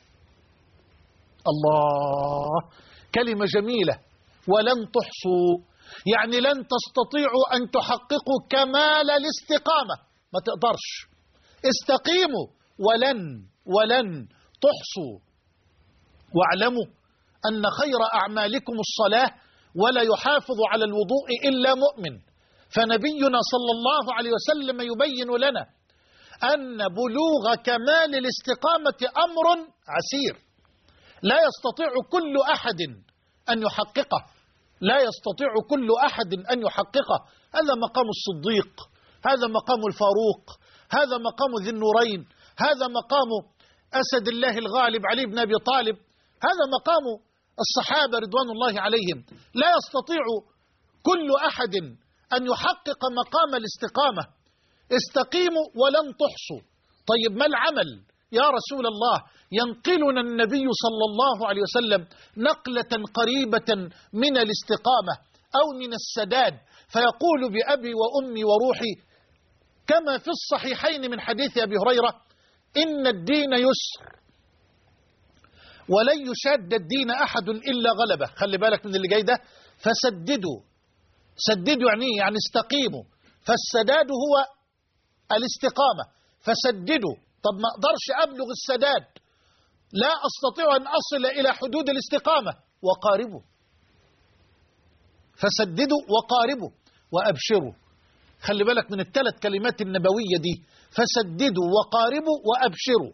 الله، كلمة جميلة. ولن تحصوا يعني لن تستطيعوا أن تحققوا كمال الاستقامة، ما تقدرش. استقيموا ولن تحصوا. واعلموا أن خير أعمالكم الصلاة، ولا يحافظ على الوضوء إلا مؤمن. فنبينا صلى الله عليه وسلم يبين لنا أن بلوغ كمال الاستقامة أمر عسير، لا يستطيع كل أحد أن يحققه، لا يستطيع كل أحد أن يحققه. هذا مقام الصديق، هذا مقام الفاروق، هذا مقام ذي النورين، هذا مقام أسد الله الغالب علي بن أبي طالب، هذا مقام الصحابة رضوان الله عليهم. لا يستطيع كل أحد أن يحقق مقام الاستقامة. استقيموا ولن تحصوا. طيب ما العمل يا رسول الله؟ ينقلنا النبي صلى الله عليه وسلم نقلة قريبة من الاستقامة أو من السداد، فيقول بأبي وأمي وروحي كما في الصحيحين من حديث أبي هريرة: إن الدين يسر ولن يشاد الدين أحد إلا غلبه. خلي بالك من اللي جاي ده. فسددوا، سددوا يعني استقيموا، فالسداد هو الاستقامة. فسددوا. طب ما أقدرش أبلغ السداد، لا أستطيع أن أصل إلى حدود الاستقامة. وقاربوا. فسددوا وقاربوا وأبشروا. خلي بالك من الثلاث كلمات النبوية دي: فسددوا وقاربوا وأبشروا.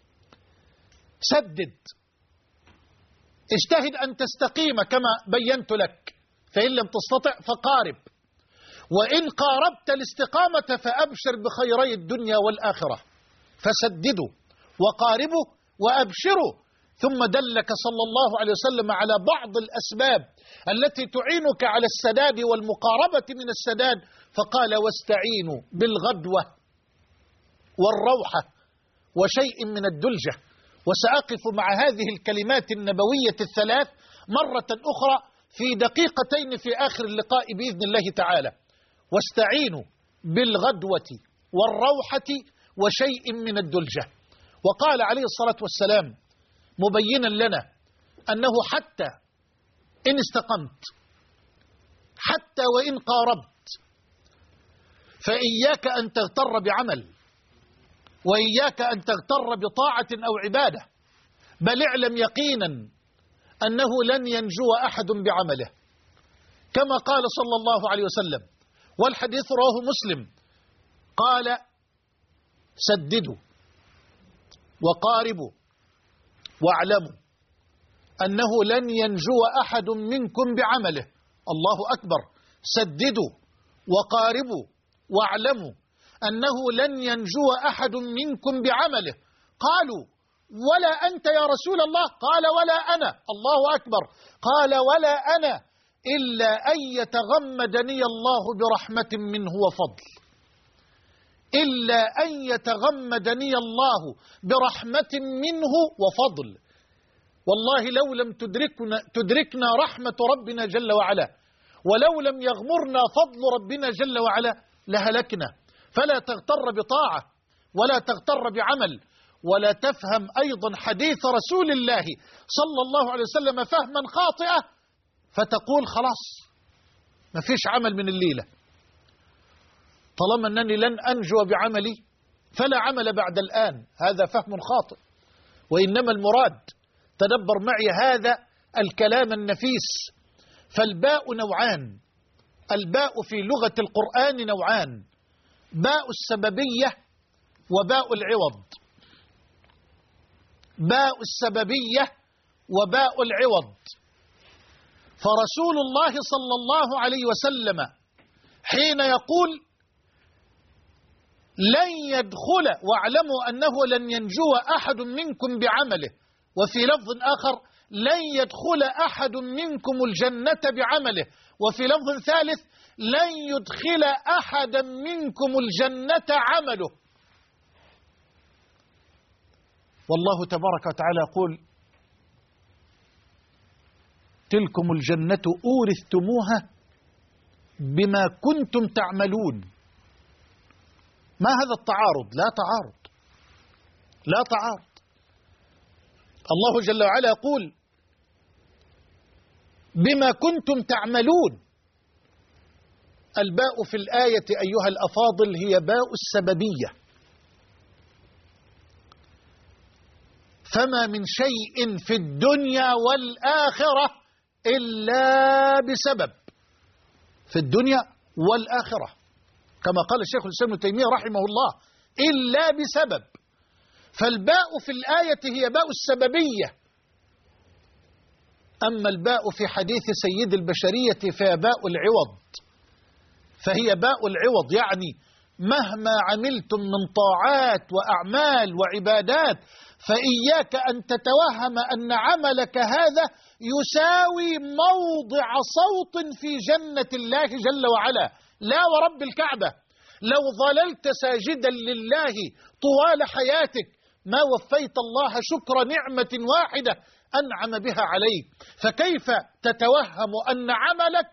سدد، اجتهد أن تستقيم كما بينت لك، فإن لم تستطع فقارب، وإن قاربت الاستقامة فأبشر بخيري الدنيا والآخرة. فسددوا وقاربوا وأبشروا. ثم دلك صلى الله عليه وسلم على بعض الأسباب التي تعينك على السداد والمقاربة من السداد، فقال: واستعينوا بالغدوة والروحة وشيء من الدلجة. وسأقف مع هذه الكلمات النبوية الثلاث مرة أخرى في دقيقتين في آخر اللقاء بإذن الله تعالى. واستعينوا بالغدوة والروحة وشيء من الدلجة. وقال عليه الصلاة والسلام مبينا لنا أنه حتى إن استقمت، حتى وإن قاربت، فإياك أن تغتر بعمل، وإياك أن تغتر بطاعة أو عبادة، بل اعلم يقينا أنه لن ينجو أحد بعمله، كما قال صلى الله عليه وسلم. والحديث رواه مسلم، قال: سددوا وقاربوا واعلموا أنه لن ينجو أحد منكم بعمله. الله أكبر. سددوا وقاربوا واعلموا أنه لن ينجو أحد منكم بعمله. قالوا: ولا أنت يا رسول الله؟ قال: ولا أنا. الله أكبر. قال: ولا أنا إلا أن يتغمدني الله برحمة منه وفضل. إلا أن يتغمدني الله برحمة منه وفضل. والله لو لم تدركنا رحمة ربنا جل وعلا، ولو لم يغمرنا فضل ربنا جل وعلا، لهلكنا. فلا تغتر بطاعة ولا تغتر بعمل، ولا تفهم أيضا حديث رسول الله صلى الله عليه وسلم فهما خاطئة فتقول خلاص ما فيش عمل من الليلة، طالما أنني لن أنجو بعملي فلا عمل بعد الآن. هذا فهم خاطئ. وإنما المراد، تدبر معي هذا الكلام النفيس، فالباء نوعان. الباء في لغة القرآن نوعان: باء السببية وباء العوض. باء السببية وباء العوض. فرسول الله صلى الله عليه وسلم حين يقول لن يدخل واعلموا أنه لن ينجو أحد منكم بعمله، وفي لفظ آخر لن يدخل أحد منكم الجنة بعمله، وفي لفظ ثالث لن يدخل أحدا منكم الجنة عمله. والله تبارك وتعالى يقول: تلكم الجنة أورثتموها بما كنتم تعملون. ما هذا التعارض؟ لا تعارض، لا تعارض. الله جل وعلا يقول: بما كنتم تعملون. الباء في الآية أيها الأفاضل هي باء السببية. فما من شيء في الدنيا والآخرة إلا بسبب، في الدنيا والآخرة، كما قال الشيخ الإسلام ابن تيمية رحمه الله: إلا بسبب. فالباء في الآية هي باء السببية، أما الباء في حديث سيد البشرية فهي باء العوض، فهي باء العوض، يعني مهما عملتم من طاعات وأعمال وعبادات فإياك أن تتوهم أن عملك هذا يساوي موضع صوت في جنة الله جل وعلا. لا ورب الكعبة، لو ظللت ساجدا لله طوال حياتك ما وفيت الله شكر نعمة واحدة أنعم بها عليك. فكيف تتوهم أن عملك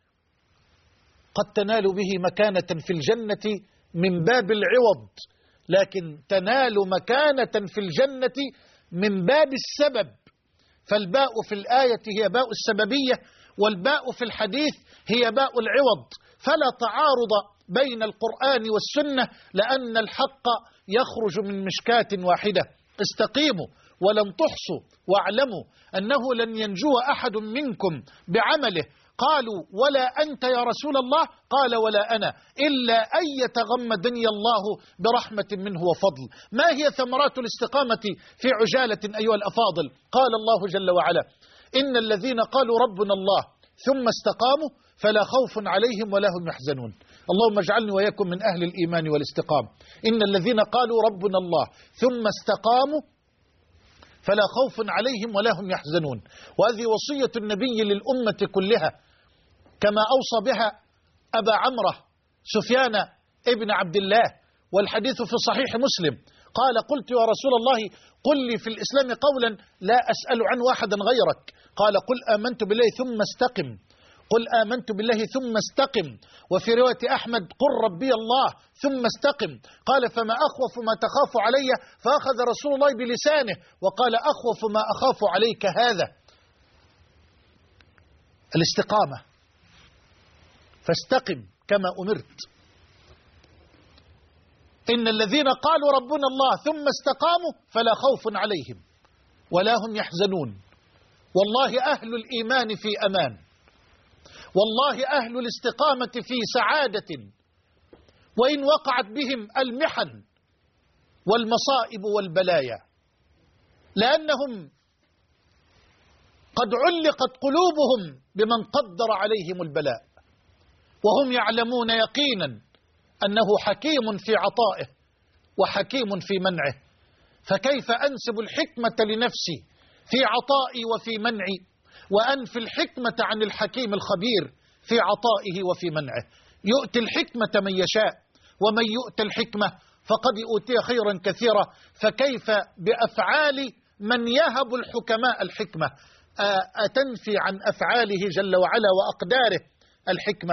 قد تنال به مكانة في الجنة من باب العوض، لكن تنال مكانة في الجنة من باب السبب. فالباء في الآية هي باء السببية، والباء في الحديث هي باء العوض، فلا تعارض بين القرآن والسنة، لأن الحق يخرج من مشكاة واحدة. استقيموا ولن تحصوا، واعلموا أنه لن ينجو أحد منكم بعمله. قالوا ولا أنت يا رسول الله؟ قال ولا أنا، إلا أن يتغمدني الله برحمة منه وفضل. ما هي ثمرات الاستقامة في عجالة أيها الأفاضل؟ قال الله جل وعلا: إن الذين قالوا ربنا الله ثم استقاموا فلا خوف عليهم ولا هم يحزنون. اللهم اجعلني وإياكم من أهل الإيمان والاستقامة. إن الذين قالوا ربنا الله ثم استقاموا فلا خوف عليهم ولا هم يحزنون. وهذه وصية النبي للأمة كلها، كما أوصى بها أبا عمرو سفيان ابن عبد الله، والحديث في صحيح مسلم. قال: قلت يا رسول الله قل لي في الإسلام قولا لا أسأل عنه أحدا غيرك. قال: قل آمنت بالله ثم استقم. قل آمنت بالله ثم استقم. وفي رواية أحمد: قل ربي الله ثم استقم. قال: فما أخوف ما تخاف علي؟ فأخذ رسول الله بلسانه وقال: أخوف ما أخاف عليك هذا، الاستقامة. فاستقم كما أمرت. إن الذين قالوا ربنا الله ثم استقاموا فلا خوف عليهم ولا هم يحزنون. والله أهل الإيمان في أمان، والله أهل الاستقامة في سعادة، وإن وقعت بهم المحن والمصائب والبلايا، لأنهم قد علقت قلوبهم بمن قدر عليهم البلاء، وهم يعلمون يقينا أنه حكيم في عطائه وحكيم في منعه. فكيف أنسب الحكمة لنفسي في عطائي وفي منعي، وأنفي الحكمة عن الحكيم الخبير في عطائه وفي منعه؟ يؤتي الحكمة من يشاء، ومن يؤت الحكمة فقد أوتي خيرا كثيرا. فكيف بأفعال من يهب الحكماء الحكمة؟ أتنفي عن أفعاله جل وعلا وأقداره الحكمة؟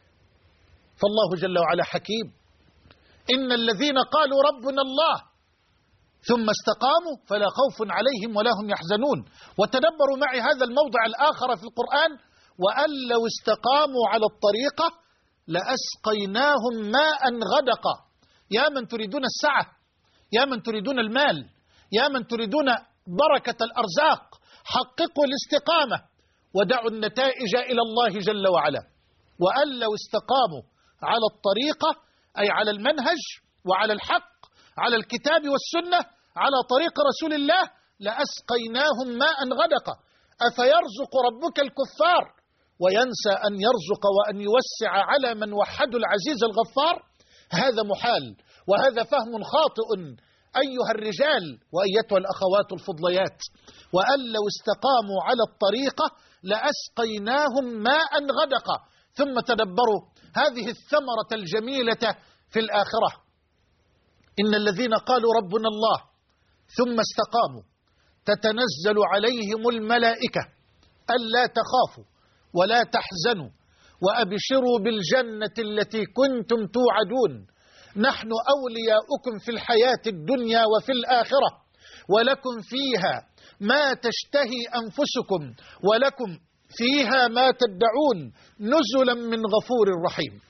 فالله جل وعلا حكيم. إن الذين قالوا ربنا الله ثم استقاموا فلا خوف عليهم ولا هم يحزنون. وتدبروا معي هذا الموضع الآخر في القرآن: وأن لو استقاموا على الطريقة لأسقيناهم ماء غدقا. يا من تريدون السعة، يا من تريدون المال، يا من تريدون بركة الأرزاق، حققوا الاستقامة ودعوا النتائج إلى الله جل وعلا. وأن لو استقاموا على الطريقة، أي على المنهج وعلى الحق، على الكتاب والسنة، على طريق رسول الله، لأسقيناهم ماء غدقا. أفيرزق ربك الكفار وينسى أن يرزق وأن يوسع على من وحدوا العزيز الغفار؟ هذا محال، وهذا فهم خاطئ أيها الرجال وأيتها الأخوات الفضليات. وأن لو استقاموا على الطريقة لأسقيناهم ماء غدقا. ثم تدبروا هذه الثمرة الجميلة في الآخرة: إن الذين قالوا ربنا الله ثم استقاموا تتنزل عليهم الملائكة ألا تخافوا ولا تحزنوا وأبشروا بالجنة التي كنتم توعدون، نحن أولياؤكم في الحياة الدنيا وفي الآخرة، ولكم فيها ما تشتهي أنفسكم ولكم فيها ما تدعون، نزلا من غفور رحيم.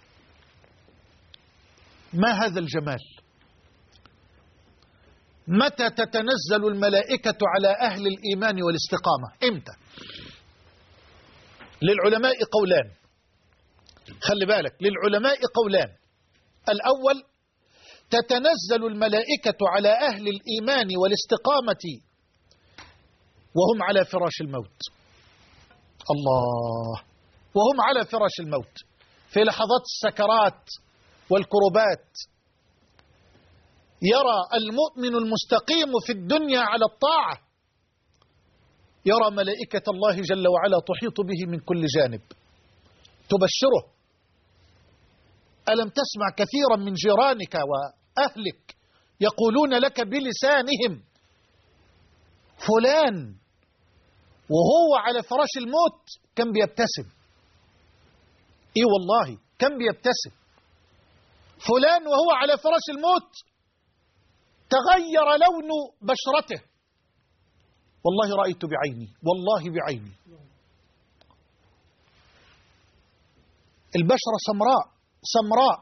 ما هذا الجمال! متى تتنزل الملائكة على أهل الإيمان والاستقامة؟ إمتى؟ للعلماء قولان، خلي بالك، للعلماء قولان. الأول: تتنزل الملائكة على أهل الإيمان والاستقامة وهم على فراش الموت. الله، وهم على فراش الموت في لحظات السكرات والكربات، يرى المؤمن المستقيم في الدنيا على الطاعة، يرى ملائكة الله جل وعلا تحيط به من كل جانب تبشره. ألم تسمع كثيرا من جيرانك وأهلك يقولون لك بلسانهم فلان وهو على فراش الموت كان بيبتسم؟ إيه والله كان بيبتسم. فلان وهو على فراش الموت تغير لون بشرته، والله رأيت بعيني، والله بعيني. البشرة سمراء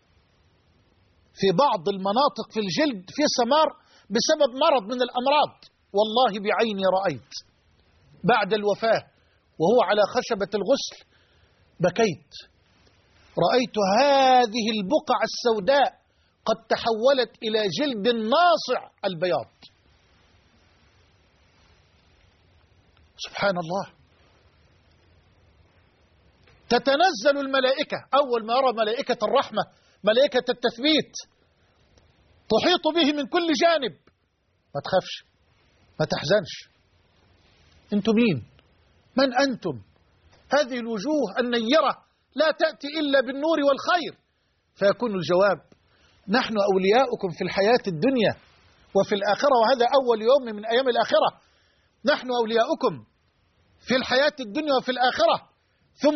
في بعض المناطق في الجلد، في سمار بسبب مرض من الأمراض، والله بعيني رأيت بعد الوفاة وهو على خشبة الغسل بكيت، رأيت هذه البقع السوداء قد تحولت إلى جلد ناصع البياض. سبحان الله. تتنزل الملائكة، أول ما يرى ملائكة الرحمة ملائكة التثبيت تحيط به من كل جانب. ما تخافش، ما تحزنش. أنتم مين؟ من أنتم؟ هذه الوجوه النيرة لا تأتي إلا بالنور والخير. فيكون الجواب: نحن أولياؤكم في الحياة الدنيا وفي الآخرة، وهذا أول يوم من أيام الآخرة. نحن أولياؤكم في الحياة الدنيا وفي الآخرة. ثم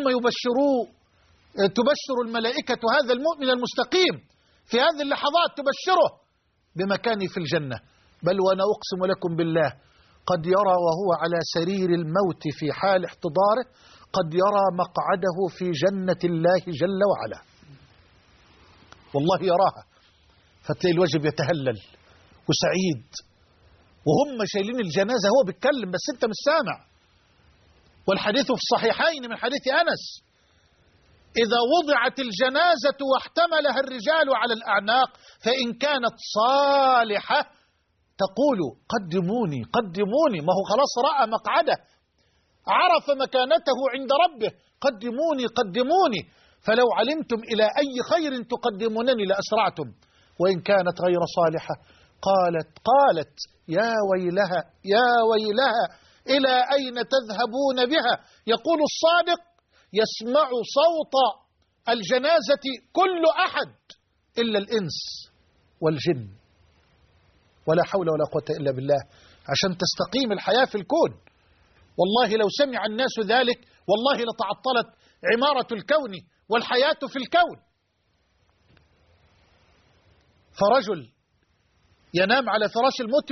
تبشر الملائكة هذا المؤمن المستقيم في هذه اللحظات، تبشره بمكانه في الجنة. بل وأنا أقسم لكم بالله قد يرى وهو على سرير الموت في حال احتضاره، قد يرى مقعده في جنة الله جل وعلا، والله يراها. فتلاقي الوجه يتهلل وسعيد، وهم شايلين الجنازة، هو بيتكلم بس انت مش سامع. والحديث في الصحيحين من حديث أنس: إذا وضعت الجنازة واحتملها الرجال على الأعناق فإن كانت صالحة تقول قدموني قدموني. ما هو خلاص رأى مقعده، عرف مكانته عند ربه. قدموني قدموني، فلو علمتم إلى أي خير تقدمونني لأسرعتم. وإن كانت غير صالحة قالت يا ويلها يا ويلها، إلى أين تذهبون بها؟ يقول الصادق: يسمع صوت الجنازة كل أحد إلا الإنس والجن. ولا حول ولا قوة إلا بالله، عشان تستقيم الحياة في الكون. والله لو سمع الناس ذلك والله لتعطلت عمارة الكون والحياة في الكون. فرجل ينام على فراش الموت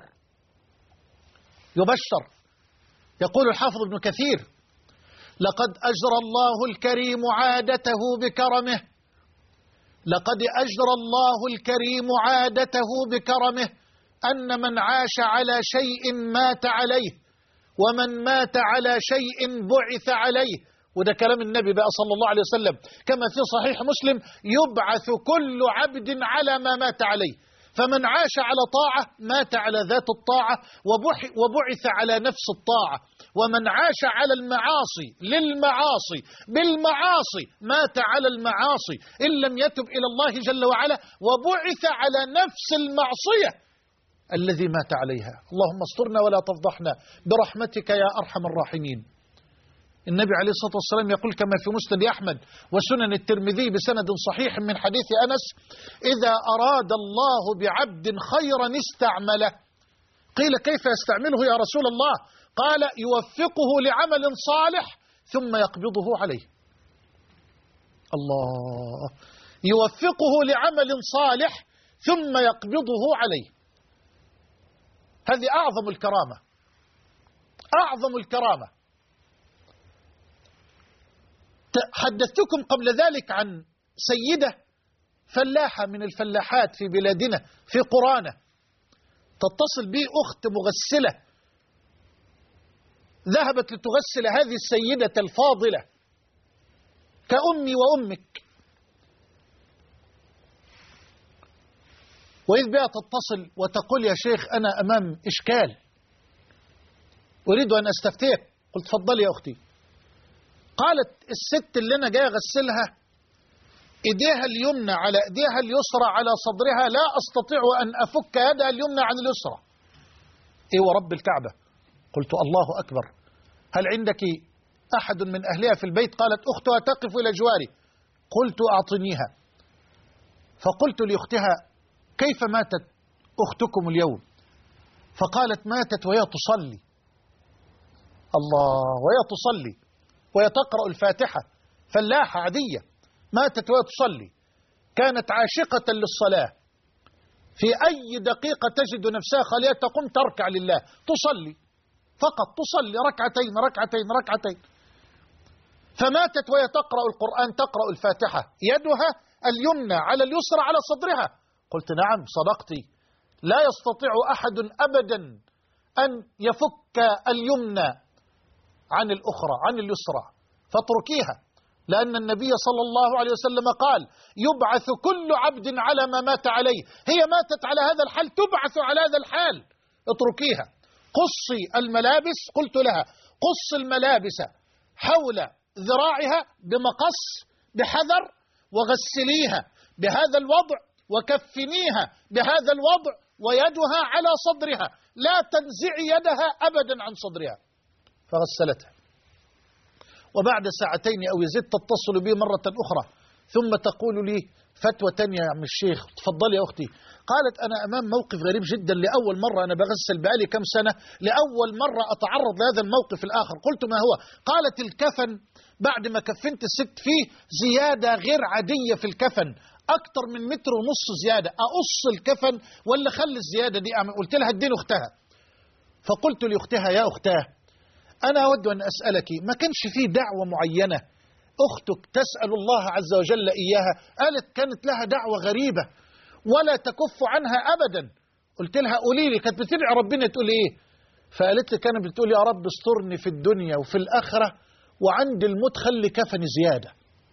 يبشر. يقول الحافظ ابن كثير: لقد أجرى الله الكريم عادته بكرمه، لقد أجرى الله الكريم عادته بكرمه أن من عاش على شيء مات عليه، ومن مات على شيء بعث عليه. وده كلام النبي بقى صلى الله عليه وسلم، كما في صحيح مسلم: يبعث كل عبد على ما مات عليه. فمن عاش على طاعة مات على ذات الطاعة وبعث على نفس الطاعة، ومن عاش على المعاصي للمعاصي بالمعاصي مات على المعاصي إن لم يتب إلى الله جل وعلا، وبعث على نفس المعصية الذي مات عليها. اللهم استرنا ولا تفضحنا برحمتك يا أرحم الراحمين. النبي عليه الصلاة والسلام يقول كما في مسند أحمد وسنن الترمذي بسند صحيح من حديث أنس: إذا أراد الله بعبد خيرا استعمله. قيل: كيف يستعمله يا رسول الله؟ قال: يوفقه لعمل صالح ثم يقبضه عليه. الله، يوفقه لعمل صالح ثم يقبضه عليه. هذه أعظم الكرامة، أعظم الكرامة. حدثتكم قبل ذلك عن سيدة فلاحة من الفلاحات في بلادنا في قرانا، تتصل بي أخت مغسلة، ذهبت لتغسل هذه السيدة الفاضلة كأمي وأمك، وإذ بها تتصل وتقول: يا شيخ أنا أمام إشكال أريد أن أستفتيك. قلت: تفضلي يا أختي. قالت الست اللي أنا جاي أغسلها إيديها اليمنى على إيديها اليسرى على صدرها، لا أستطيع أن أفك يدها اليمنى عن اليسرى. إيه ورب الكعبة؟ قلت الله أكبر، هل عندك أحد من أهلها في البيت؟ قالت أختها تقف إلى جواري. قلت أعطنيها. فقلت لأختها كيف ماتت أختكم اليوم؟ فقالت ماتت وهي تصلي. الله، وهي تصلي وهي تقرأ الفاتحة، فلاحة عادية، ماتت وهي تصلي. كانت عاشقة للصلاة، في أي دقيقة تجد نفسها خالية تقوم تركع لله، تصلي فقط، تصلي ركعتين ركعتين ركعتين. فماتت وهي تقرأ القرآن، تقرأ الفاتحة، يدها اليمنى على اليسرى على صدرها. قلت نعم صدقتي، لا يستطيع أحد أبدا أن يفك اليمنى عن الأخرى عن اليسرى، فاتركيها، لأن النبي صلى الله عليه وسلم قال يبعث كل عبد على ما مات عليه. هي ماتت على هذا الحال، تبعث على هذا الحال، اتركيها. قصي الملابس، قلت لها قص الملابس حول ذراعها بمقص بحذر، وغسليها بهذا الوضع، وكفنيها بهذا الوضع، ويدها على صدرها، لا تنزعي يدها أبدا عن صدرها. فغسلتها، وبعد ساعتين أو يزيد تتصل بي مرة أخرى، ثم تقول لي فتوى تانية يا عم الشيخ. تفضلي يا أختي. قالت أنا أمام موقف غريب جدا، لأول مرة، أنا بغسل بقالي كم سنة، لأول مرة أتعرض لهذا الموقف الآخر. قلت ما هو؟ قالت الكفن بعد ما كفنت الست فيه زيادة غير عادية في الكفن، أكتر من 1.5 متر زيادة. أقص الكفن ولا خلي الزيادة دي أعمل؟ قلت لها اديني أختها. فقلت لأختها يا أختاه، أنا أود أن أسألك، ما كانش فيه دعوة معينة أختك تسأل الله عز وجل إياها؟ قالت كانت لها دعوة غريبة ولا تكف عنها أبدا. قلت لها قولي لي، كانت بتدعي ربنا تقول إيه؟ فقالت لي كانت بتقول يا رب استرني في الدنيا وفي الآخرة، وعند الموت خلي كفني زيادة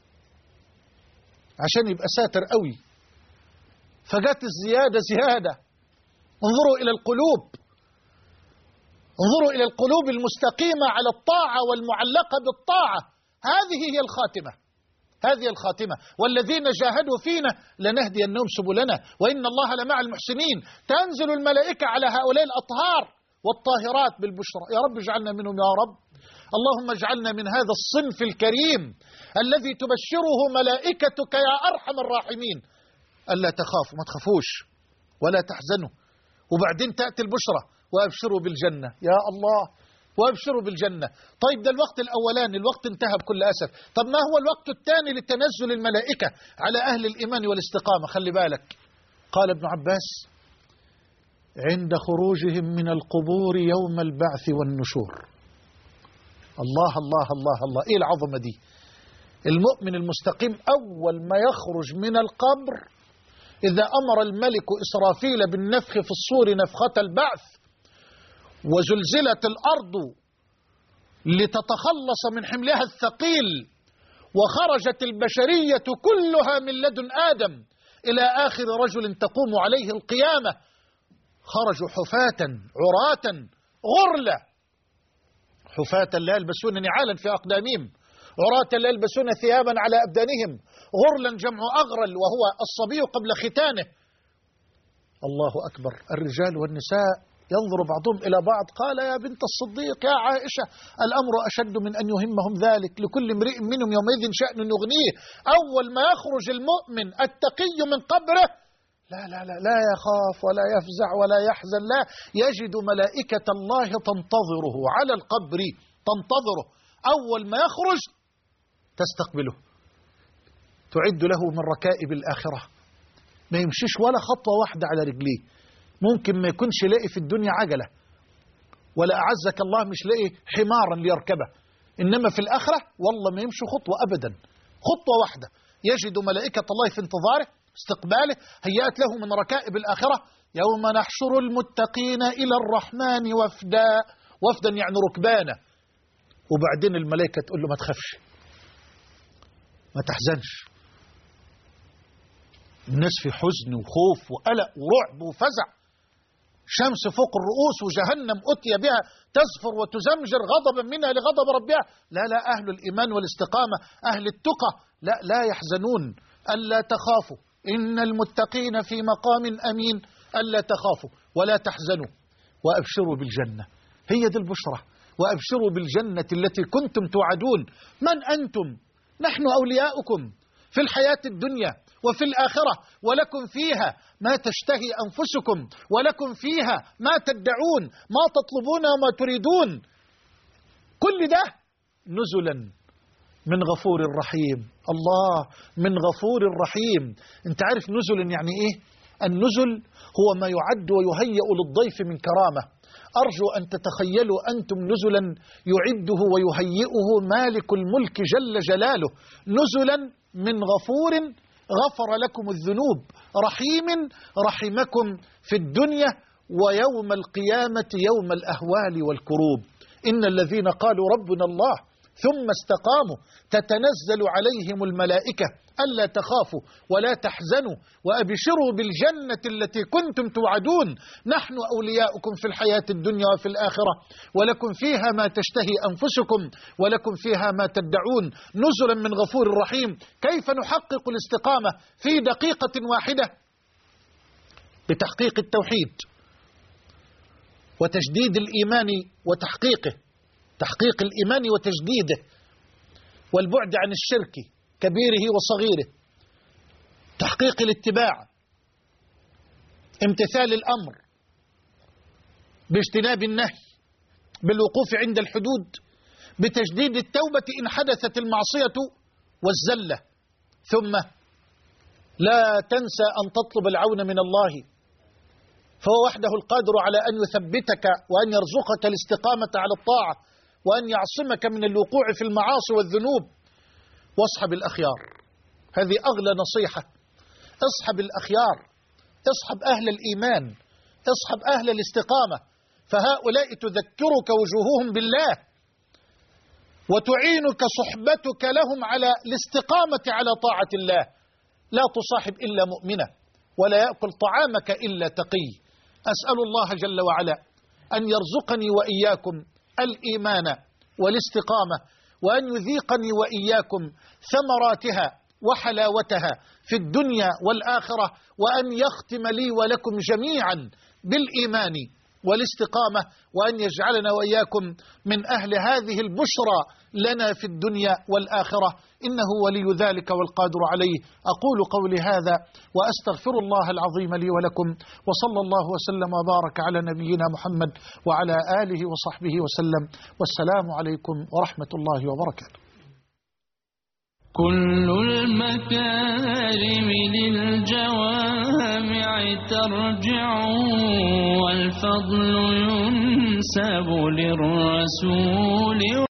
عشان يبقى ساتر قوي. فجت الزيادة زيادة. انظروا إلى القلوب، انظروا إلى القلوب المستقيمة على الطاعة والمعلقة بالطاعة. هذه هي الخاتمة، هذه الخاتمة. والذين جاهدوا فينا لنهدينهم سبلنا وإن الله لمع المحسنين. تنزل الملائكة على هؤلاء الأطهار والطاهرات بالبشرى. يا رب اجعلنا منهم يا رب. اللهم اجعلنا من هذا الصنف الكريم الذي تبشره ملائكتك يا أرحم الراحمين. ألا تخافوا، ما تخافوش ولا تحزنوا، وبعدين تأتي البشرى وأبشروا بالجنة. يا الله، وأبشروا بالجنة. طيب ده الوقت الأولاني، الوقت انتهى بكل أسف. طب ما هو الوقت الثاني لتنزل الملائكة على أهل الإيمان والاستقامة؟ خلي بالك، قال ابن عباس عند خروجهم من القبور يوم البعث والنشور. الله الله الله الله، إيه العظمة دي! المؤمن المستقيم أول ما يخرج من القبر، إذا أمر الملك إسرافيل بالنفخ في الصور نفخة البعث، وزلزلت الأرض لتتخلص من حملها الثقيل، وخرجت البشرية كلها من لدن آدم إلى آخر رجل تقوم عليه القيامة، خرجوا حفاة عراة غرلة، حفاة لا يلبسون نعالا في أقدامهم، عراة لا يلبسون ثيابا على أبدانهم، غرلا جمع أغرل وهو الصبي قبل ختانه. الله أكبر. الرجال والنساء ينظر بعضهم إلى بعض. قال يا بنت الصديق يا عائشة الأمر أشد من أن يهمهم ذلك، لكل امرئ منهم يومئذ شأن يغنيه. أول ما يخرج المؤمن التقي من قبره لا لا لا لا يخاف ولا يفزع ولا يحزن، لا، يجد ملائكة الله تنتظره على القبر، تنتظره. أول ما يخرج تستقبله، تعد له من ركائب الآخرة، ما يمشيش ولا خطوة واحدة على رجليه. ممكن ما يكونش لاقي في الدنيا عجلة، ولا أعزك الله مش لاقي حمارا ليركبه، إنما في الآخرة والله ما يمشي خطوة أبدا، خطوة واحدة يجد ملائكة الله في انتظاره استقباله. هيأت له من ركائب الآخرة يوم نحشر المتقين إلى الرحمن وفدا، وفدا يعني ركبانا. وبعدين الملائكة تقول له ما تخافش، ما تحزنش. الناس في حزن وخوف وقلق ورعب وفزع، شمس فوق الرؤوس وجهنم أتي بها تزفر وتزمجر غضبا منها لغضب ربها. لا لا، أهل الإيمان والاستقامة أهل التقى لا يحزنون. ألا تخافوا إن المتقين في مقام أمين. ألا تخافوا ولا تحزنوا وأبشروا بالجنة. هي دي البشرة، وأبشروا بالجنة التي كنتم توعدون. من أنتم؟ نحن أولياؤكم في الحياة الدنيا وفي الآخرة، ولكم فيها ما تشتهي أنفسكم، ولكم فيها ما تدعون، ما تطلبون وما تريدون. كل ده نزلا من غفور رحيم. الله، من غفور رحيم. انت عارف نزلا يعني ايه؟ النزل هو ما يعد ويهيأ للضيف من كرامة. أرجو أن تتخيلوا أنتم نزلا يعده ويهيئه مالك الملك جل جلاله، نزلا من غفور غفر لكم الذنوب، رحيم رحمكم في الدنيا ويوم القيامة يوم الأهوال والكروب. إن الذين قالوا ربنا الله ثم استقاموا تتنزل عليهم الملائكة ألا تخافوا ولا تحزنوا وأبشروا بالجنة التي كنتم توعدون. نحن أولياؤكم في الحياة الدنيا وفي الآخرة، ولكم فيها ما تشتهي أنفسكم، ولكم فيها ما تدعون. نزلا من غفور رحيم. كيف نحقق الاستقامة في دقيقة واحدة؟ بتحقيق التوحيد وتجديد الإيمان وتحقيقه، تحقيق الإيمان وتجديده، والبعد عن الشرك كبيره وصغيره، تحقيق الاتباع، امتثال الأمر باجتناب النهي، بالوقوف عند الحدود، بتجديد التوبة إن حدثت المعصية والزلة. ثم لا تنسى أن تطلب العون من الله، فهو وحده القادر على أن يثبتك وأن يرزقك الاستقامة على الطاعة وأن يعصمك من الوقوع في المعاصي والذنوب. واصحب الأخيار، هذه أغلى نصيحة. اصحب الأخيار، اصحب أهل الإيمان، اصحب أهل الاستقامة، فهؤلاء تذكرك وجوههم بالله وتعينك صحبتك لهم على الاستقامة على طاعة الله. لا تصاحب إلا مؤمنة، ولا يأكل طعامك إلا تقي. أسأل الله جل وعلا أن يرزقني وإياكم الإيمان والاستقامة، وأن يذيقني وإياكم ثمراتها وحلاوتها في الدنيا والآخرة، وأن يختم لي ولكم جميعا بالإيمان والاستقامة، وأن يجعلنا وإياكم من أهل هذه البشرى لنا في الدنيا والآخرة، إنه ولي ذلك والقادر عليه. أقول قولي هذا وأستغفر الله العظيم لي ولكم، وصلى الله وسلم وبارك على نبينا محمد وعلى آله وصحبه وسلم، والسلام عليكم ورحمة الله وبركاته. كل المكارم للجوامع ترجع، والفضل ينسب للرسول.